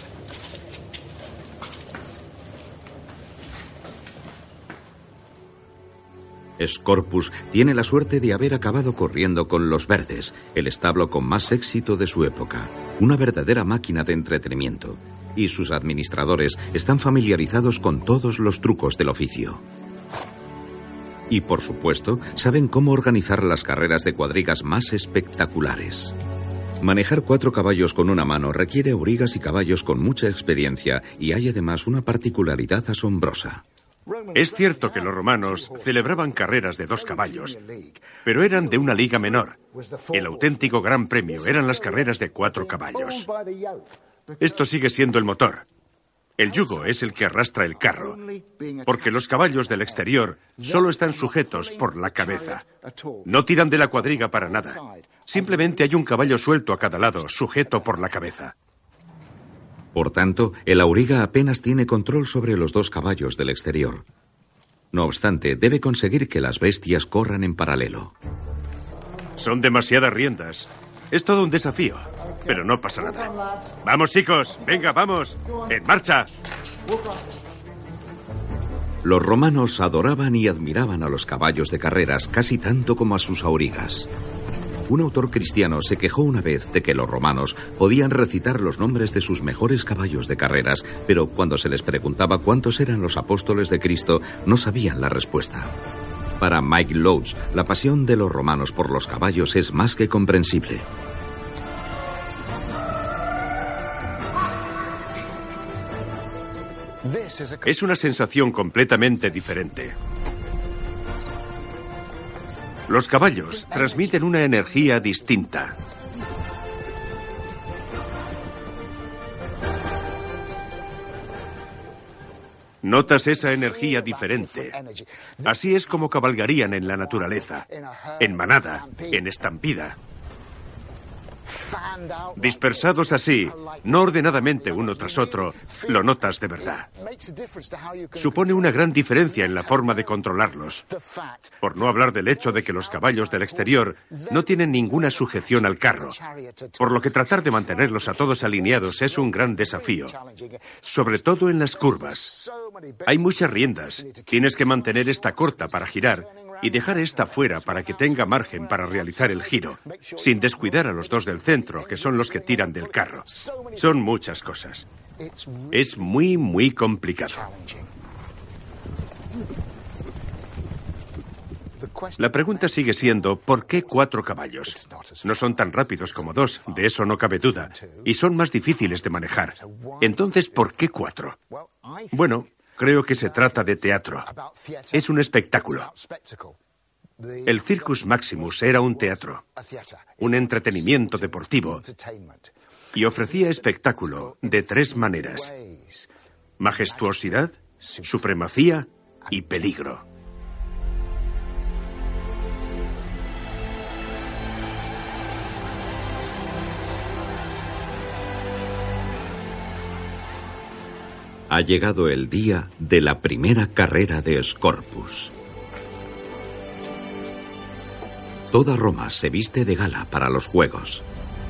Scorpus tiene la suerte de haber acabado corriendo con los Verdes, el establo con más éxito de su época, una verdadera máquina de entretenimiento, y sus administradores están familiarizados con todos los trucos del oficio. Y, por supuesto, saben cómo organizar las carreras de cuadrigas más espectaculares. Manejar cuatro caballos con una mano requiere aurigas y caballos con mucha experiencia, y hay además una particularidad asombrosa. Es cierto que los romanos celebraban carreras de dos caballos, pero eran de una liga menor. El auténtico gran premio eran las carreras de cuatro caballos. Esto sigue siendo el motor. El yugo es el que arrastra el carro, porque los caballos del exterior solo están sujetos por la cabeza. No tiran de la cuadriga para nada. Simplemente hay un caballo suelto a cada lado, sujeto por la cabeza. Por tanto, el auriga apenas tiene control sobre los dos caballos del exterior. No obstante, debe conseguir que las bestias corran en paralelo. Son demasiadas riendas. Es todo un desafío, pero no pasa nada. ¡Vamos, chicos! ¡Venga, vamos! ¡En marcha! Los romanos adoraban y admiraban a los caballos de carreras casi tanto como a sus aurigas. Un autor cristiano se quejó una vez de que los romanos podían recitar los nombres de sus mejores caballos de carreras, pero cuando se les preguntaba cuántos eran los apóstoles de Cristo, no sabían la respuesta. Para Mike Loach, la pasión de los romanos por los caballos es más que comprensible. Es una sensación completamente diferente. Los caballos transmiten una energía distinta. Notas esa energía diferente. Así es como cabalgarían en la naturaleza, en manada, en estampida. Dispersados así, no ordenadamente uno tras otro, lo notas de verdad. Supone una gran diferencia en la forma de controlarlos. Por no hablar del hecho de que los caballos del exterior no tienen ninguna sujeción al carro, por lo que tratar de mantenerlos a todos alineados es un gran desafío, sobre todo en las curvas. Hay muchas riendas, tienes que mantener esta corta para girar, y dejar esta fuera para que tenga margen para realizar el giro, sin descuidar a los dos del centro, que son los que tiran del carro. Son muchas cosas. Es muy, muy complicado. La pregunta sigue siendo, ¿por qué cuatro caballos? No son tan rápidos como dos, de eso no cabe duda, y son más difíciles de manejar. Entonces, ¿por qué cuatro? Bueno, creo que se trata de teatro. Es un espectáculo. El Circus Maximus era un teatro, un entretenimiento deportivo, y ofrecía espectáculo de tres maneras: majestuosidad, supremacía y peligro. Ha llegado el día de la primera carrera de Scorpus. Toda Roma se viste de gala para los juegos.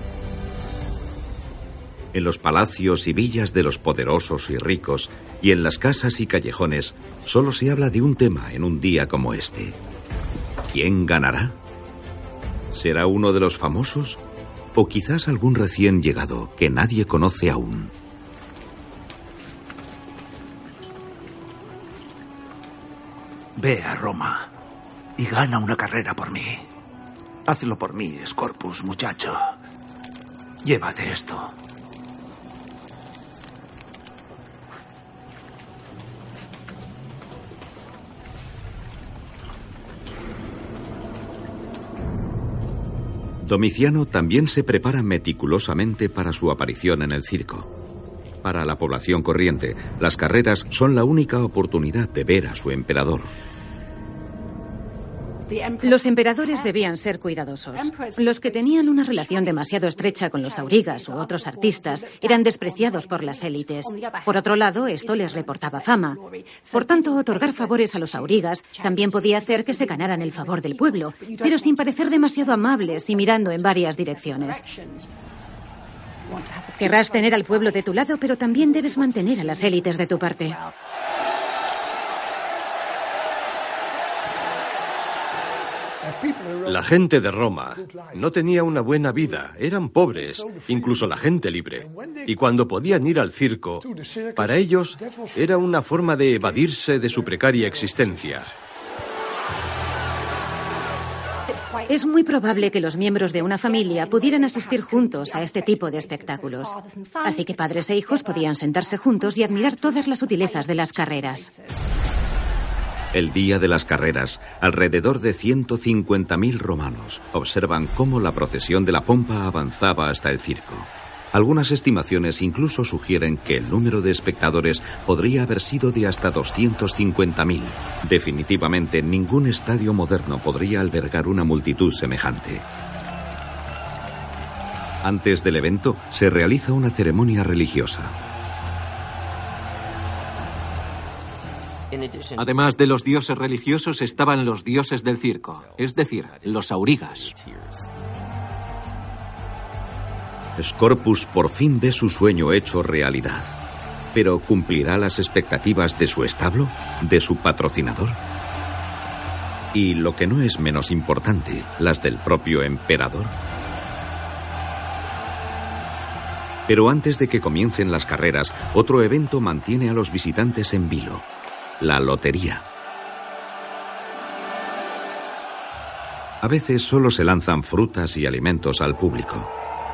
En los palacios y villas de los poderosos y ricos, y en las casas y callejones, solo se habla de un tema en un día como este. ¿Quién ganará? ¿Será uno de los famosos? ¿O quizás algún recién llegado que nadie conoce aún? Ve a Roma y gana una carrera por mí. Hazlo por mí, Scorpus, muchacho. Llévate esto. Domiciano también se prepara meticulosamente para su aparición en el circo. Para la población corriente, las carreras son la única oportunidad de ver a su emperador. Los emperadores debían ser cuidadosos. Los que tenían una relación demasiado estrecha con los aurigas u otros artistas eran despreciados por las élites. Por otro lado, esto les reportaba fama. Por tanto, otorgar favores a los aurigas también podía hacer que se ganaran el favor del pueblo, pero sin parecer demasiado amables y mirando en varias direcciones. Querrás tener al pueblo de tu lado, pero también debes mantener a las élites de tu parte. La gente de Roma no tenía una buena vida, eran pobres, incluso la gente libre. Y cuando podían ir al circo, para ellos era una forma de evadirse de su precaria existencia. Es muy probable que los miembros de una familia pudieran asistir juntos a este tipo de espectáculos. Así que padres e hijos podían sentarse juntos y admirar todas las sutilezas de las carreras. El día de las carreras, alrededor de ciento cincuenta mil romanos observan cómo la procesión de la pompa avanzaba hasta el circo. Algunas estimaciones incluso sugieren que el número de espectadores podría haber sido de hasta doscientos cincuenta mil. Definitivamente, ningún estadio moderno podría albergar una multitud semejante. Antes del evento, se realiza una ceremonia religiosa. Además de los dioses religiosos estaban los dioses del circo, es decir, los aurigas. Scorpus por fin ve su sueño hecho realidad. ¿Pero cumplirá las expectativas de su establo? ¿De su patrocinador? Y lo que no es menos importante, las del propio emperador. Pero antes de que comiencen las carreras, otro evento mantiene a los visitantes en vilo: la lotería. A veces solo se lanzan frutas y alimentos al público.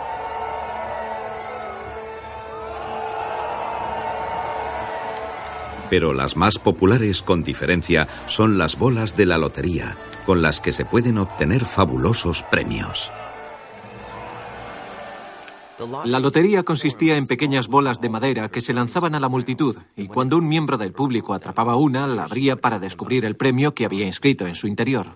Pero las más populares, con diferencia, son las bolas de la lotería, con las que se pueden obtener fabulosos premios. La lotería consistía en pequeñas bolas de madera que se lanzaban a la multitud, y cuando un miembro del público atrapaba una, la abría para descubrir el premio que había inscrito en su interior.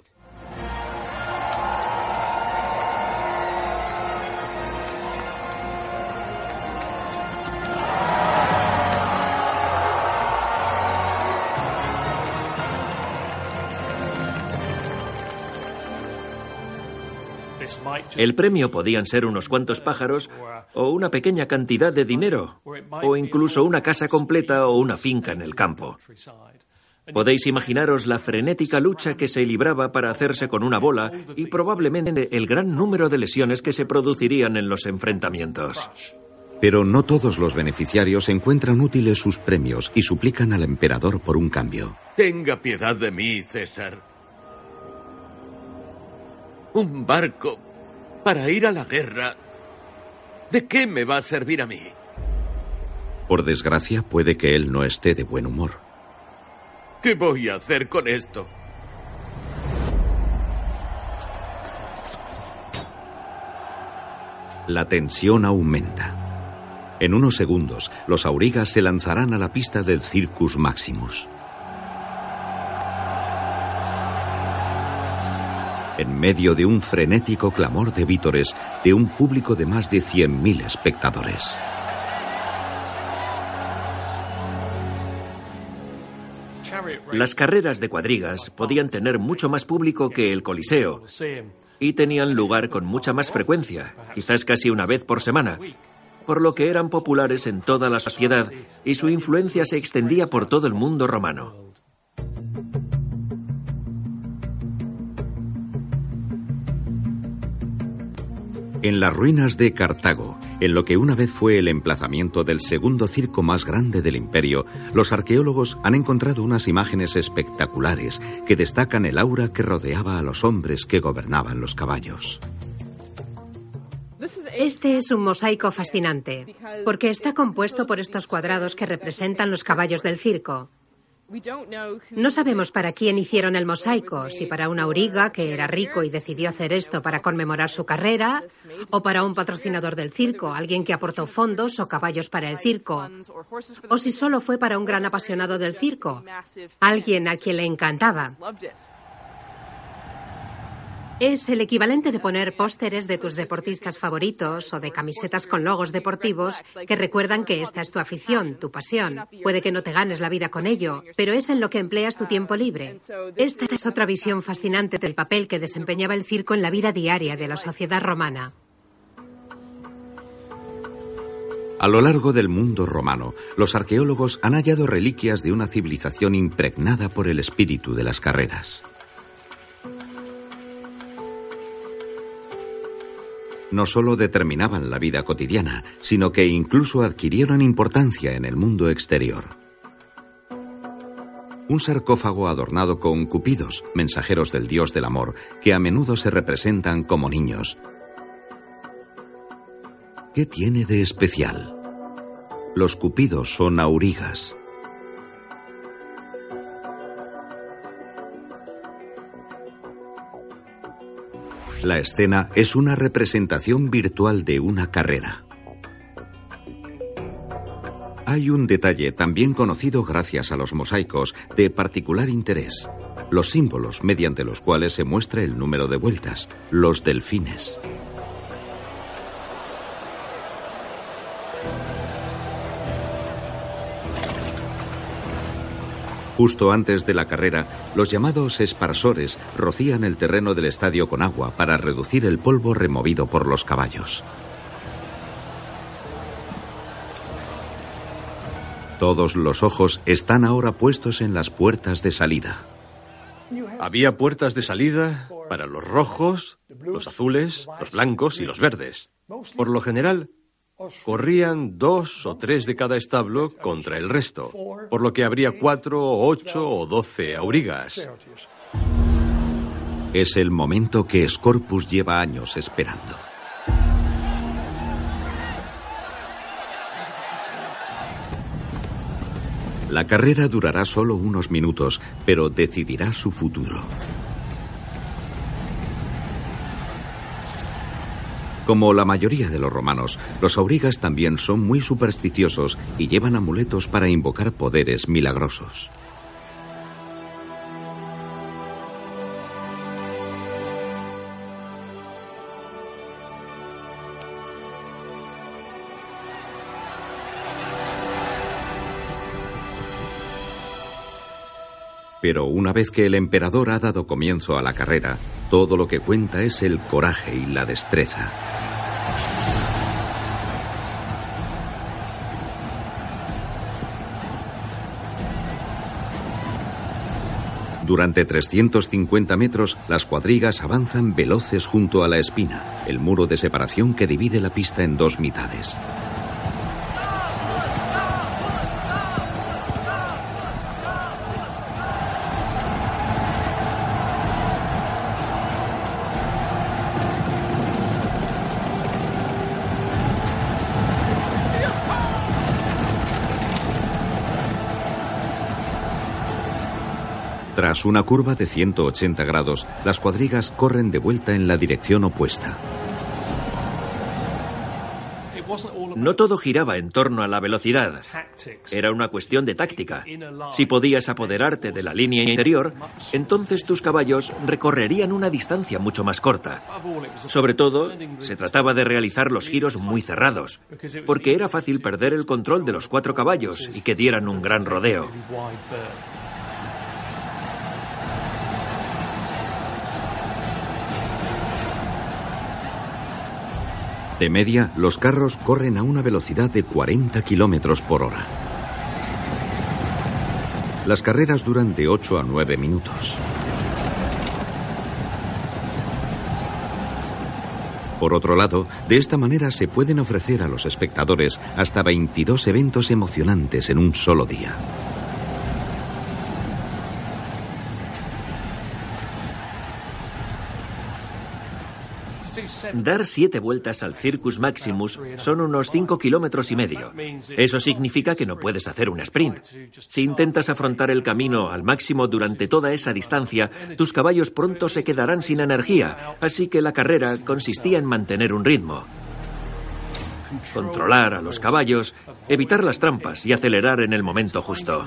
El premio podían ser unos cuantos pájaros o una pequeña cantidad de dinero, o incluso una casa completa o una finca en el campo. Podéis imaginaros la frenética lucha que se libraba para hacerse con una bola y probablemente el gran número de lesiones que se producirían en los enfrentamientos. Pero no todos los beneficiarios encuentran útiles sus premios y suplican al emperador por un cambio. Tenga piedad de mí, César. Un barco para ir a la guerra. ¿De qué me va a servir a mí? Por desgracia, puede que él no esté de buen humor. ¿Qué voy a hacer con esto? La tensión aumenta. En unos segundos, los aurigas se lanzarán a la pista del Circus Maximus. En medio de un frenético clamor de vítores de un público de más de cien mil espectadores. Las carreras de cuadrigas podían tener mucho más público que el Coliseo y tenían lugar con mucha más frecuencia, quizás casi una vez por semana, por lo que eran populares en toda la sociedad y su influencia se extendía por todo el mundo romano. En las ruinas de Cartago, en lo que una vez fue el emplazamiento del segundo circo más grande del imperio, los arqueólogos han encontrado unas imágenes espectaculares que destacan el aura que rodeaba a los hombres que gobernaban los caballos. Este es un mosaico fascinante, porque está compuesto por estos cuadrados que representan los caballos del circo. No sabemos para quién hicieron el mosaico, si para un auriga que era rico y decidió hacer esto para conmemorar su carrera, o para un patrocinador del circo, alguien que aportó fondos o caballos para el circo, o si solo fue para un gran apasionado del circo, alguien a quien le encantaba. Es el equivalente de poner pósteres de tus deportistas favoritos o de camisetas con logos deportivos que recuerdan que esta es tu afición, tu pasión. Puede que no te ganes la vida con ello, pero es en lo que empleas tu tiempo libre. Esta es otra visión fascinante del papel que desempeñaba el circo en la vida diaria de la sociedad romana. A lo largo del mundo romano, los arqueólogos han hallado reliquias de una civilización impregnada por el espíritu de las carreras. No solo determinaban la vida cotidiana, sino que incluso adquirieron importancia en el mundo exterior. Un sarcófago adornado con cupidos, mensajeros del dios del amor, que a menudo se representan como niños. ¿Qué tiene de especial? Los cupidos son aurigas. La escena es una representación virtual de una carrera. Hay un detalle también conocido gracias a los mosaicos de particular interés: los símbolos mediante los cuales se muestra el número de vueltas, los delfines. Justo antes de la carrera, los llamados esparsores rocían el terreno del estadio con agua para reducir el polvo removido por los caballos. Todos los ojos están ahora puestos en las puertas de salida. Había puertas de salida para los rojos, los azules, los blancos y los verdes. Por lo general, corrían dos o tres de cada establo contra el resto, por lo que habría cuatro, ocho o doce aurigas. Es el momento que Scorpus lleva años esperando. La carrera durará solo unos minutos, pero decidirá su futuro. Como la mayoría de los romanos, los aurigas también son muy supersticiosos y llevan amuletos para invocar poderes milagrosos. Pero una vez que el emperador ha dado comienzo a la carrera, todo lo que cuenta es el coraje y la destreza. Durante trescientos cincuenta metros, las cuadrigas avanzan veloces junto a la espina, el muro de separación que divide la pista en dos mitades. Tras una curva de ciento ochenta grados, las cuadrigas corren de vuelta en la dirección opuesta. No todo giraba en torno a la velocidad. Era una cuestión de táctica. Si podías apoderarte de la línea interior, entonces tus caballos recorrerían una distancia mucho más corta. Sobre todo, se trataba de realizar los giros muy cerrados, porque era fácil perder el control de los cuatro caballos y que dieran un gran rodeo. De media, los carros corren a una velocidad de cuarenta kilómetros por hora. Las carreras duran de ocho a nueve minutos. Por otro lado, de esta manera se pueden ofrecer a los espectadores hasta veintidós eventos emocionantes en un solo día. Dar siete vueltas al Circus Maximus son unos cinco kilómetros y medio. Eso significa que no puedes hacer un sprint. Si intentas afrontar el camino al máximo durante toda esa distancia, tus caballos pronto se quedarán sin energía, así que la carrera consistía en mantener un ritmo. Controlar a los caballos, evitar las trampas y acelerar en el momento justo.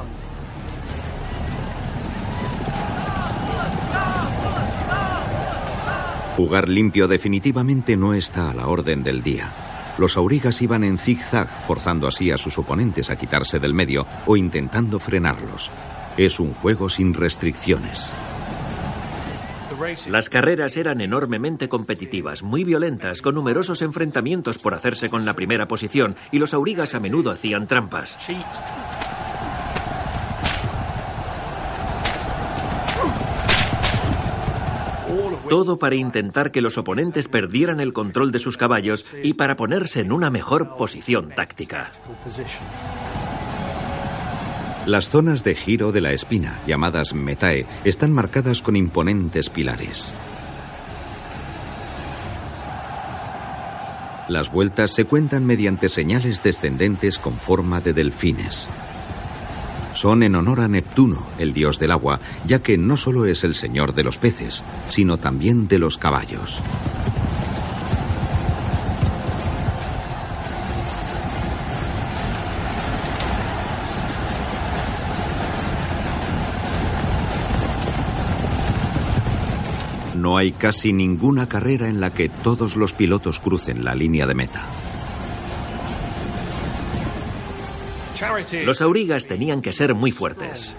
Jugar limpio definitivamente no está a la orden del día. Los aurigas iban en zig-zag, forzando así a sus oponentes a quitarse del medio o intentando frenarlos. Es un juego sin restricciones. Las carreras eran enormemente competitivas, muy violentas, con numerosos enfrentamientos por hacerse con la primera posición, y los aurigas a menudo hacían trampas. Todo para intentar que los oponentes perdieran el control de sus caballos y para ponerse en una mejor posición táctica. Las zonas de giro de la espina, llamadas metae, están marcadas con imponentes pilares. Las vueltas se cuentan mediante señales descendentes con forma de delfines. Son en honor a Neptuno, el dios del agua, ya que no solo es el señor de los peces, sino también de los caballos. No hay casi ninguna carrera en la que todos los pilotos crucen la línea de meta. Los aurigas tenían que ser muy fuertes.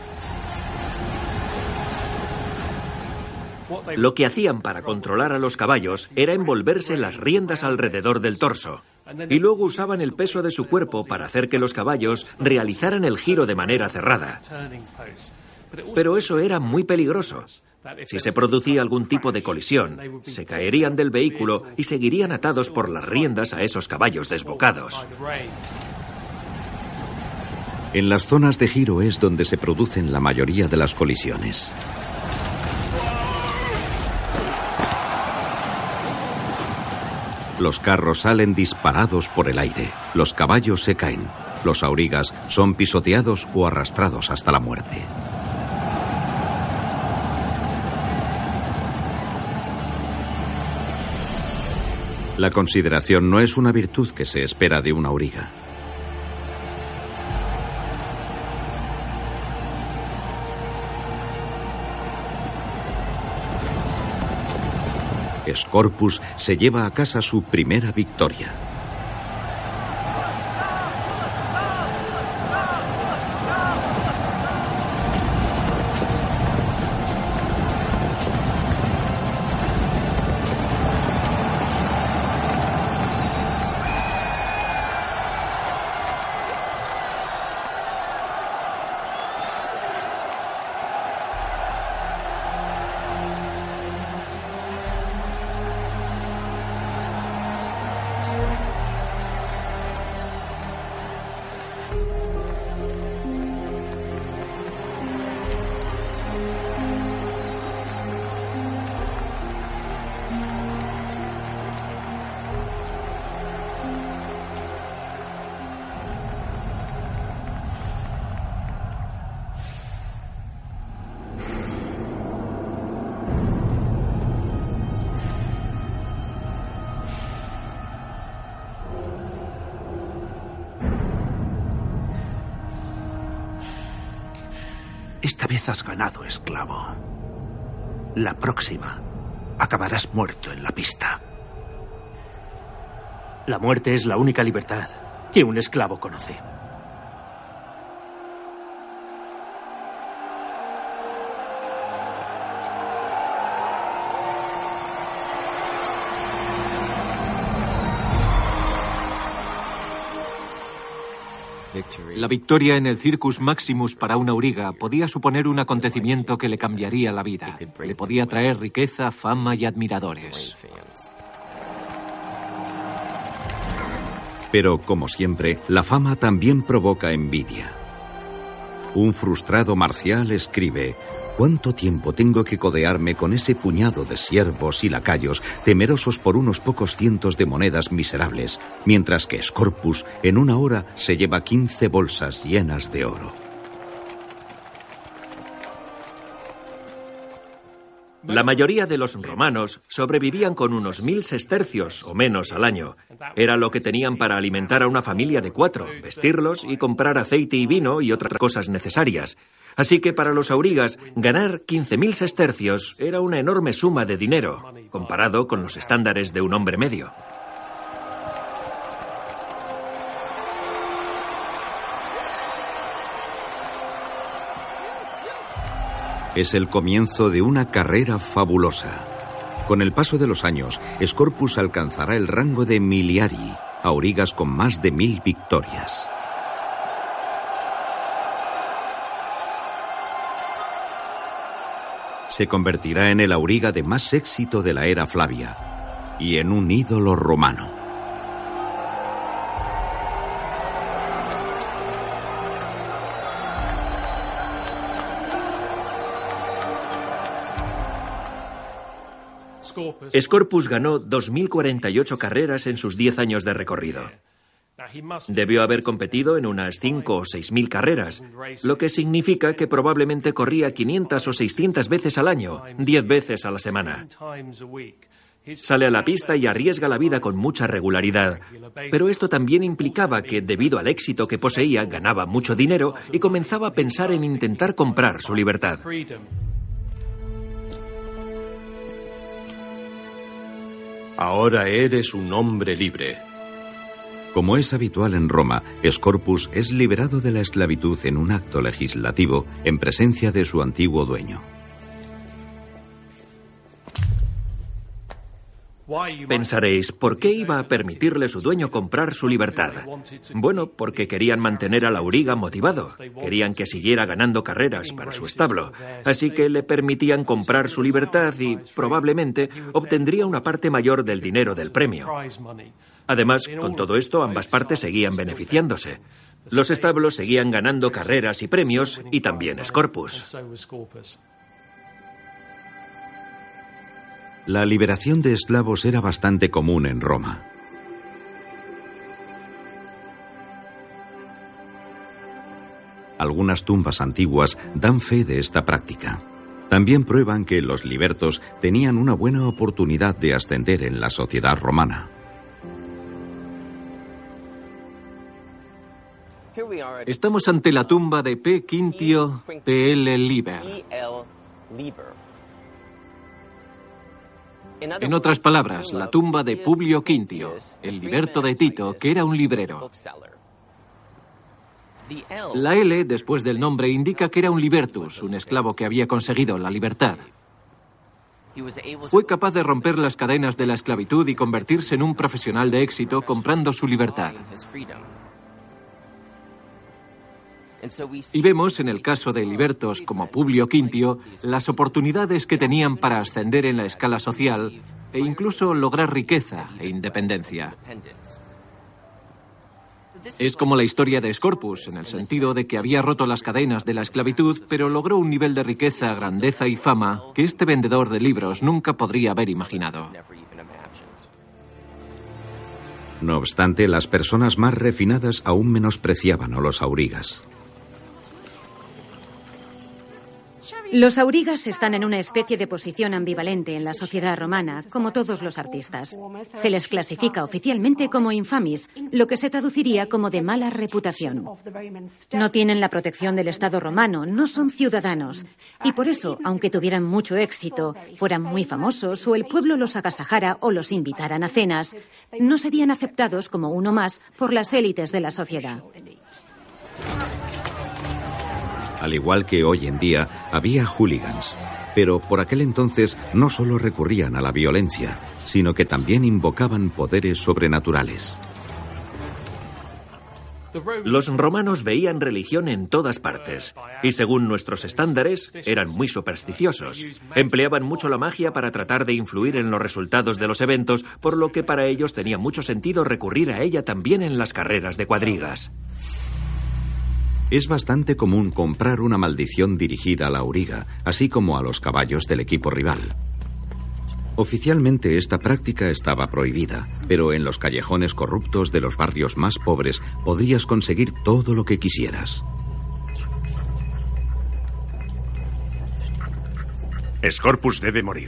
Lo que hacían para controlar a los caballos era envolverse las riendas alrededor del torso, y luego usaban el peso de su cuerpo para hacer que los caballos realizaran el giro de manera cerrada. Pero eso era muy peligroso. Si se producía algún tipo de colisión, se caerían del vehículo y seguirían atados por las riendas a esos caballos desbocados. En las zonas de giro es donde se producen la mayoría de las colisiones. Los carros salen disparados por el aire, los caballos se caen, los aurigas son pisoteados o arrastrados hasta la muerte. La consideración no es una virtud que se espera de un auriga. Scorpus se lleva a casa su primera victoria. Esta vez has ganado, esclavo. La próxima acabarás muerto en la pista. La muerte es la única libertad que un esclavo conoce. La victoria en el Circus Maximus para un auriga podía suponer un acontecimiento que le cambiaría la vida. Le podía traer riqueza, fama y admiradores. Pero, como siempre, la fama también provoca envidia. Un frustrado marcial escribe: ¿cuánto tiempo tengo que codearme con ese puñado de siervos y lacayos temerosos por unos pocos cientos de monedas miserables, mientras que Scorpus en una hora se lleva quince bolsas llenas de oro? La mayoría de los romanos sobrevivían con unos mil sestercios o menos al año. Era lo que tenían para alimentar a una familia de cuatro, vestirlos y comprar aceite y vino y otras cosas necesarias. Así que para los aurigas, ganar quince mil sestercios era una enorme suma de dinero, comparado con los estándares de un hombre medio. Es el comienzo de una carrera fabulosa. Con el paso de los años, Scorpus alcanzará el rango de miliari, aurigas con más de mil victorias. Se convertirá en el auriga de más éxito de la era Flavia y en un ídolo romano. Scorpus ganó dos mil cuarenta y ocho carreras en sus diez años de recorrido. Debió haber competido en unas cinco o seis mil carreras, lo que significa que probablemente corría quinientas o seiscientas veces al año, diez veces a la semana. Sale a la pista y arriesga la vida con mucha regularidad, pero esto también implicaba que, debido al éxito que poseía, ganaba mucho dinero y comenzaba a pensar en intentar comprar su libertad. Ahora eres un hombre libre. Como es habitual en Roma, Scorpus es liberado de la esclavitud en un acto legislativo en presencia de su antiguo dueño. Pensaréis, ¿por qué iba a permitirle su dueño comprar su libertad? Bueno, porque querían mantener al auriga motivado. Querían que siguiera ganando carreras para su establo. Así que le permitían comprar su libertad y, probablemente, obtendría una parte mayor del dinero del premio. Además, con todo esto, ambas partes seguían beneficiándose. Los establos seguían ganando carreras y premios, y también Scorpus. La liberación de esclavos era bastante común en Roma. Algunas tumbas antiguas dan fe de esta práctica. También prueban que los libertos tenían una buena oportunidad de ascender en la sociedad romana. Estamos ante la tumba de P. Quintio P L Liber. En otras palabras, la tumba de Publio Quintio, el liberto de Tito, que era un librero. La L, después del nombre, indica que era un libertus, un esclavo que había conseguido la libertad. Fue capaz de romper las cadenas de la esclavitud y convertirse en un profesional de éxito comprando su libertad. Y vemos en el caso de libertos como Publio Quintio las oportunidades que tenían para ascender en la escala social e incluso lograr riqueza e independencia. Es como la historia de Scorpus, en el sentido de que había roto las cadenas de la esclavitud, pero logró un nivel de riqueza, grandeza y fama que este vendedor de libros nunca podría haber imaginado. No obstante, las personas más refinadas aún menospreciaban a los aurigas. Los aurigas están en una especie de posición ambivalente en la sociedad romana, como todos los artistas. Se les clasifica oficialmente como infamis, lo que se traduciría como de mala reputación. No tienen la protección del Estado romano, no son ciudadanos, y por eso, aunque tuvieran mucho éxito, fueran muy famosos o el pueblo los agasajara o los invitaran a cenas, no serían aceptados como uno más por las élites de la sociedad. Al igual que hoy en día, había hooligans, pero por aquel entonces no solo recurrían a la violencia, sino que también invocaban poderes sobrenaturales. Los romanos veían religión en todas partes y, según nuestros estándares, eran muy supersticiosos. Empleaban mucho la magia para tratar de influir en los resultados de los eventos, por lo que para ellos tenía mucho sentido recurrir a ella también en las carreras de cuadrigas. Es bastante común comprar una maldición dirigida a la auriga, así como a los caballos del equipo rival. Oficialmente esta práctica estaba prohibida, pero en los callejones corruptos de los barrios más pobres podrías conseguir todo lo que quisieras. Scorpus debe morir.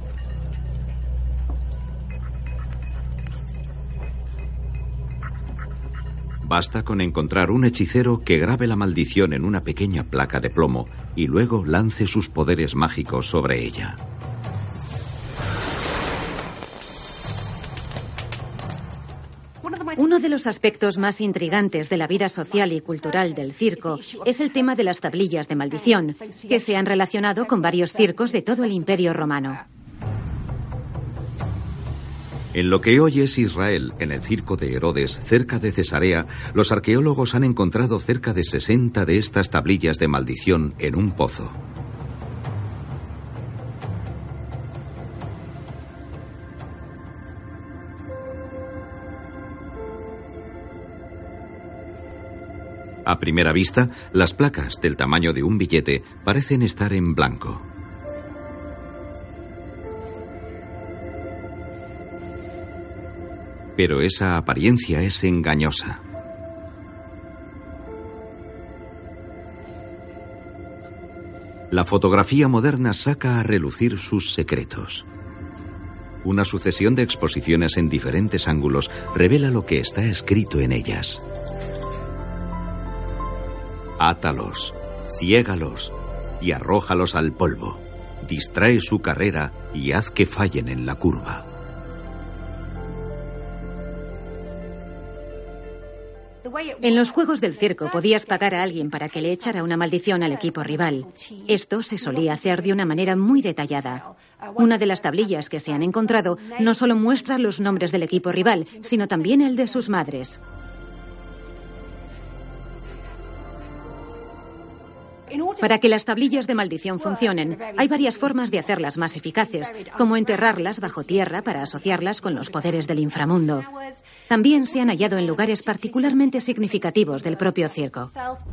Basta con encontrar un hechicero que grabe la maldición en una pequeña placa de plomo y luego lance sus poderes mágicos sobre ella. Uno de los aspectos más intrigantes de la vida social y cultural del circo es el tema de las tablillas de maldición, que se han relacionado con varios circos de todo el Imperio Romano. En lo que hoy es Israel, en el circo de Herodes, cerca de Cesarea, los arqueólogos han encontrado cerca de sesenta de estas tablillas de maldición en un pozo. A primera vista, las placas, del tamaño de un billete, parecen estar en blanco. Pero esa apariencia es engañosa. La fotografía moderna saca a relucir sus secretos. Una sucesión de exposiciones en diferentes ángulos revela lo que está escrito en ellas. Átalos, ciégalos y arrójalos al polvo. Distrae su carrera y haz que fallen en la curva. En los juegos del circo podías pagar a alguien para que le echara una maldición al equipo rival. Esto se solía hacer de una manera muy detallada. Una de las tablillas que se han encontrado no solo muestra los nombres del equipo rival, sino también el de sus madres. Para que las tablillas de maldición funcionen, hay varias formas de hacerlas más eficaces, como enterrarlas bajo tierra para asociarlas con los poderes del inframundo. También se han hallado en lugares particularmente significativos del propio circo.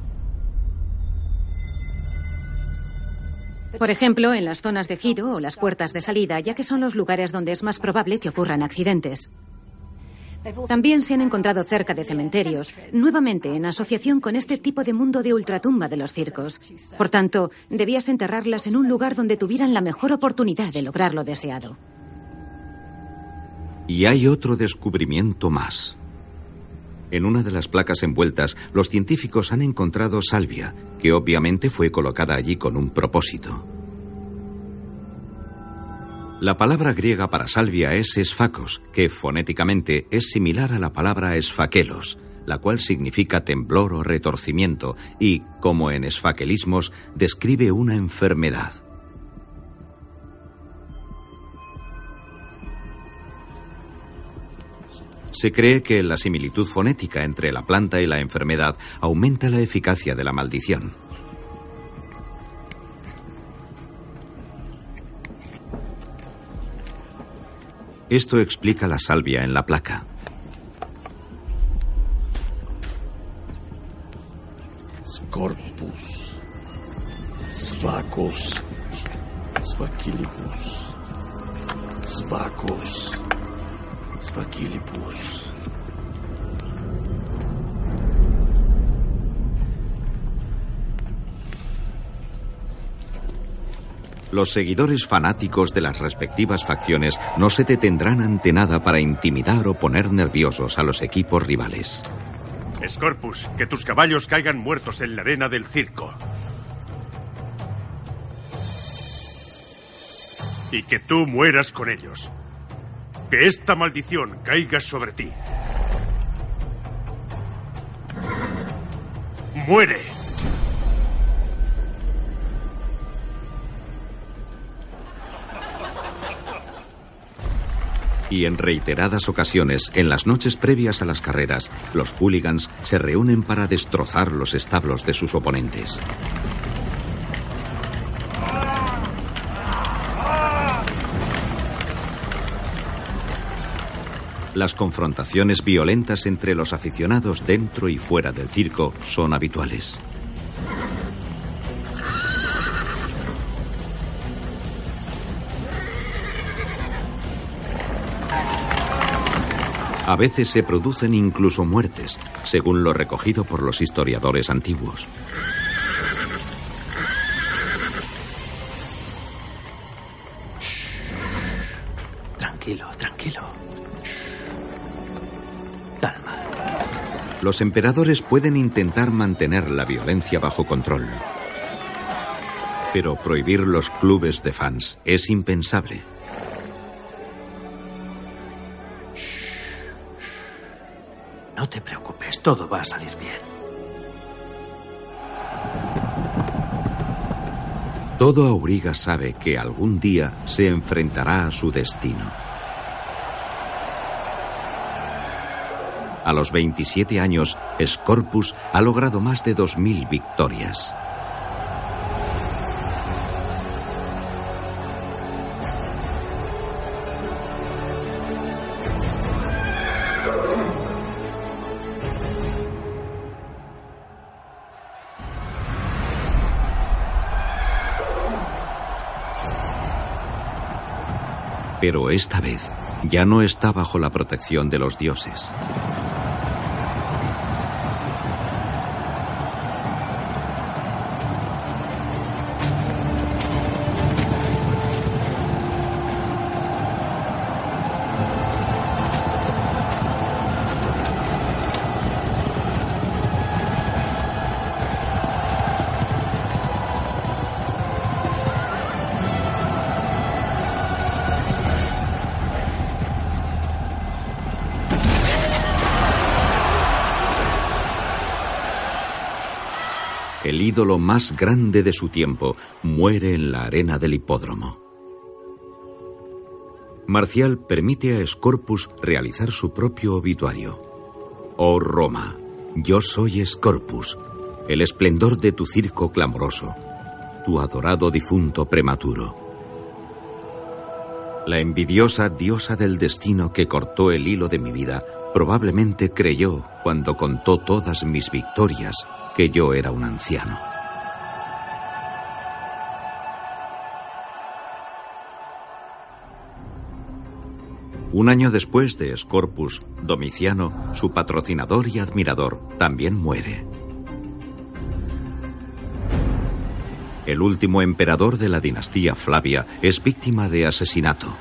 Por ejemplo, en las zonas de giro o las puertas de salida, ya que son los lugares donde es más probable que ocurran accidentes. También se han encontrado cerca de cementerios, nuevamente en asociación con este tipo de mundo de ultratumba de los circos. Por tanto, debías enterrarlas en un lugar donde tuvieran la mejor oportunidad de lograr lo deseado. Y hay otro descubrimiento más. En una de las placas envueltas, los científicos han encontrado salvia, que obviamente fue colocada allí con un propósito. La palabra griega para salvia es esfakos, que fonéticamente es similar a la palabra esfaquelos, la cual significa temblor o retorcimiento y, como en esfaquelismos, describe una enfermedad. Se cree que la similitud fonética entre la planta y la enfermedad aumenta la eficacia de la maldición. Esto explica la salvia en la placa. Scorpus, Svakos, Svakilipus, Svakos, Svakilipus. Los seguidores fanáticos de las respectivas facciones no se detendrán ante nada para intimidar o poner nerviosos a los equipos rivales. Scorpus, que tus caballos caigan muertos en la arena del circo. Y que tú mueras con ellos. Que esta maldición caiga sobre ti. ¡Muere! Y en reiteradas ocasiones, en las noches previas a las carreras, los hooligans se reúnen para destrozar los establos de sus oponentes. Las confrontaciones violentas entre los aficionados dentro y fuera del circo son habituales. A veces se producen incluso muertes, según lo recogido por los historiadores antiguos. Tranquilo, tranquilo. Calma. Los emperadores pueden intentar mantener la violencia bajo control. Pero prohibir los clubes de fans es impensable. No te preocupes, todo va a salir bien. Todo Auriga sabe que algún día se enfrentará a su destino. A los veintisiete años, Scorpus ha logrado más de dos mil victorias. Pero esta vez ya no está bajo la protección de los dioses. El ídolo más grande de su tiempo muere en la arena del hipódromo. Marcial permite a Scorpus realizar su propio obituario. Oh Roma, yo soy Scorpus, el esplendor de tu circo clamoroso, tu adorado difunto prematuro. La envidiosa diosa del destino que cortó el hilo de mi vida probablemente creyó, cuando contó todas mis victorias, que yo era un anciano. Un año después de Scorpus, Domiciano, su patrocinador y admirador, también muere. El último emperador de la dinastía Flavia es víctima de asesinato.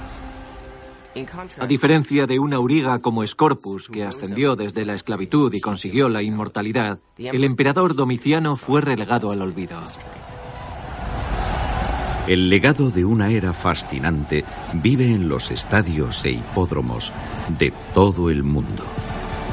A diferencia de un auriga como Scorpus, que ascendió desde la esclavitud y consiguió la inmortalidad, el emperador Domiciano fue relegado al olvido. El legado de una era fascinante vive en los estadios e hipódromos de todo el mundo.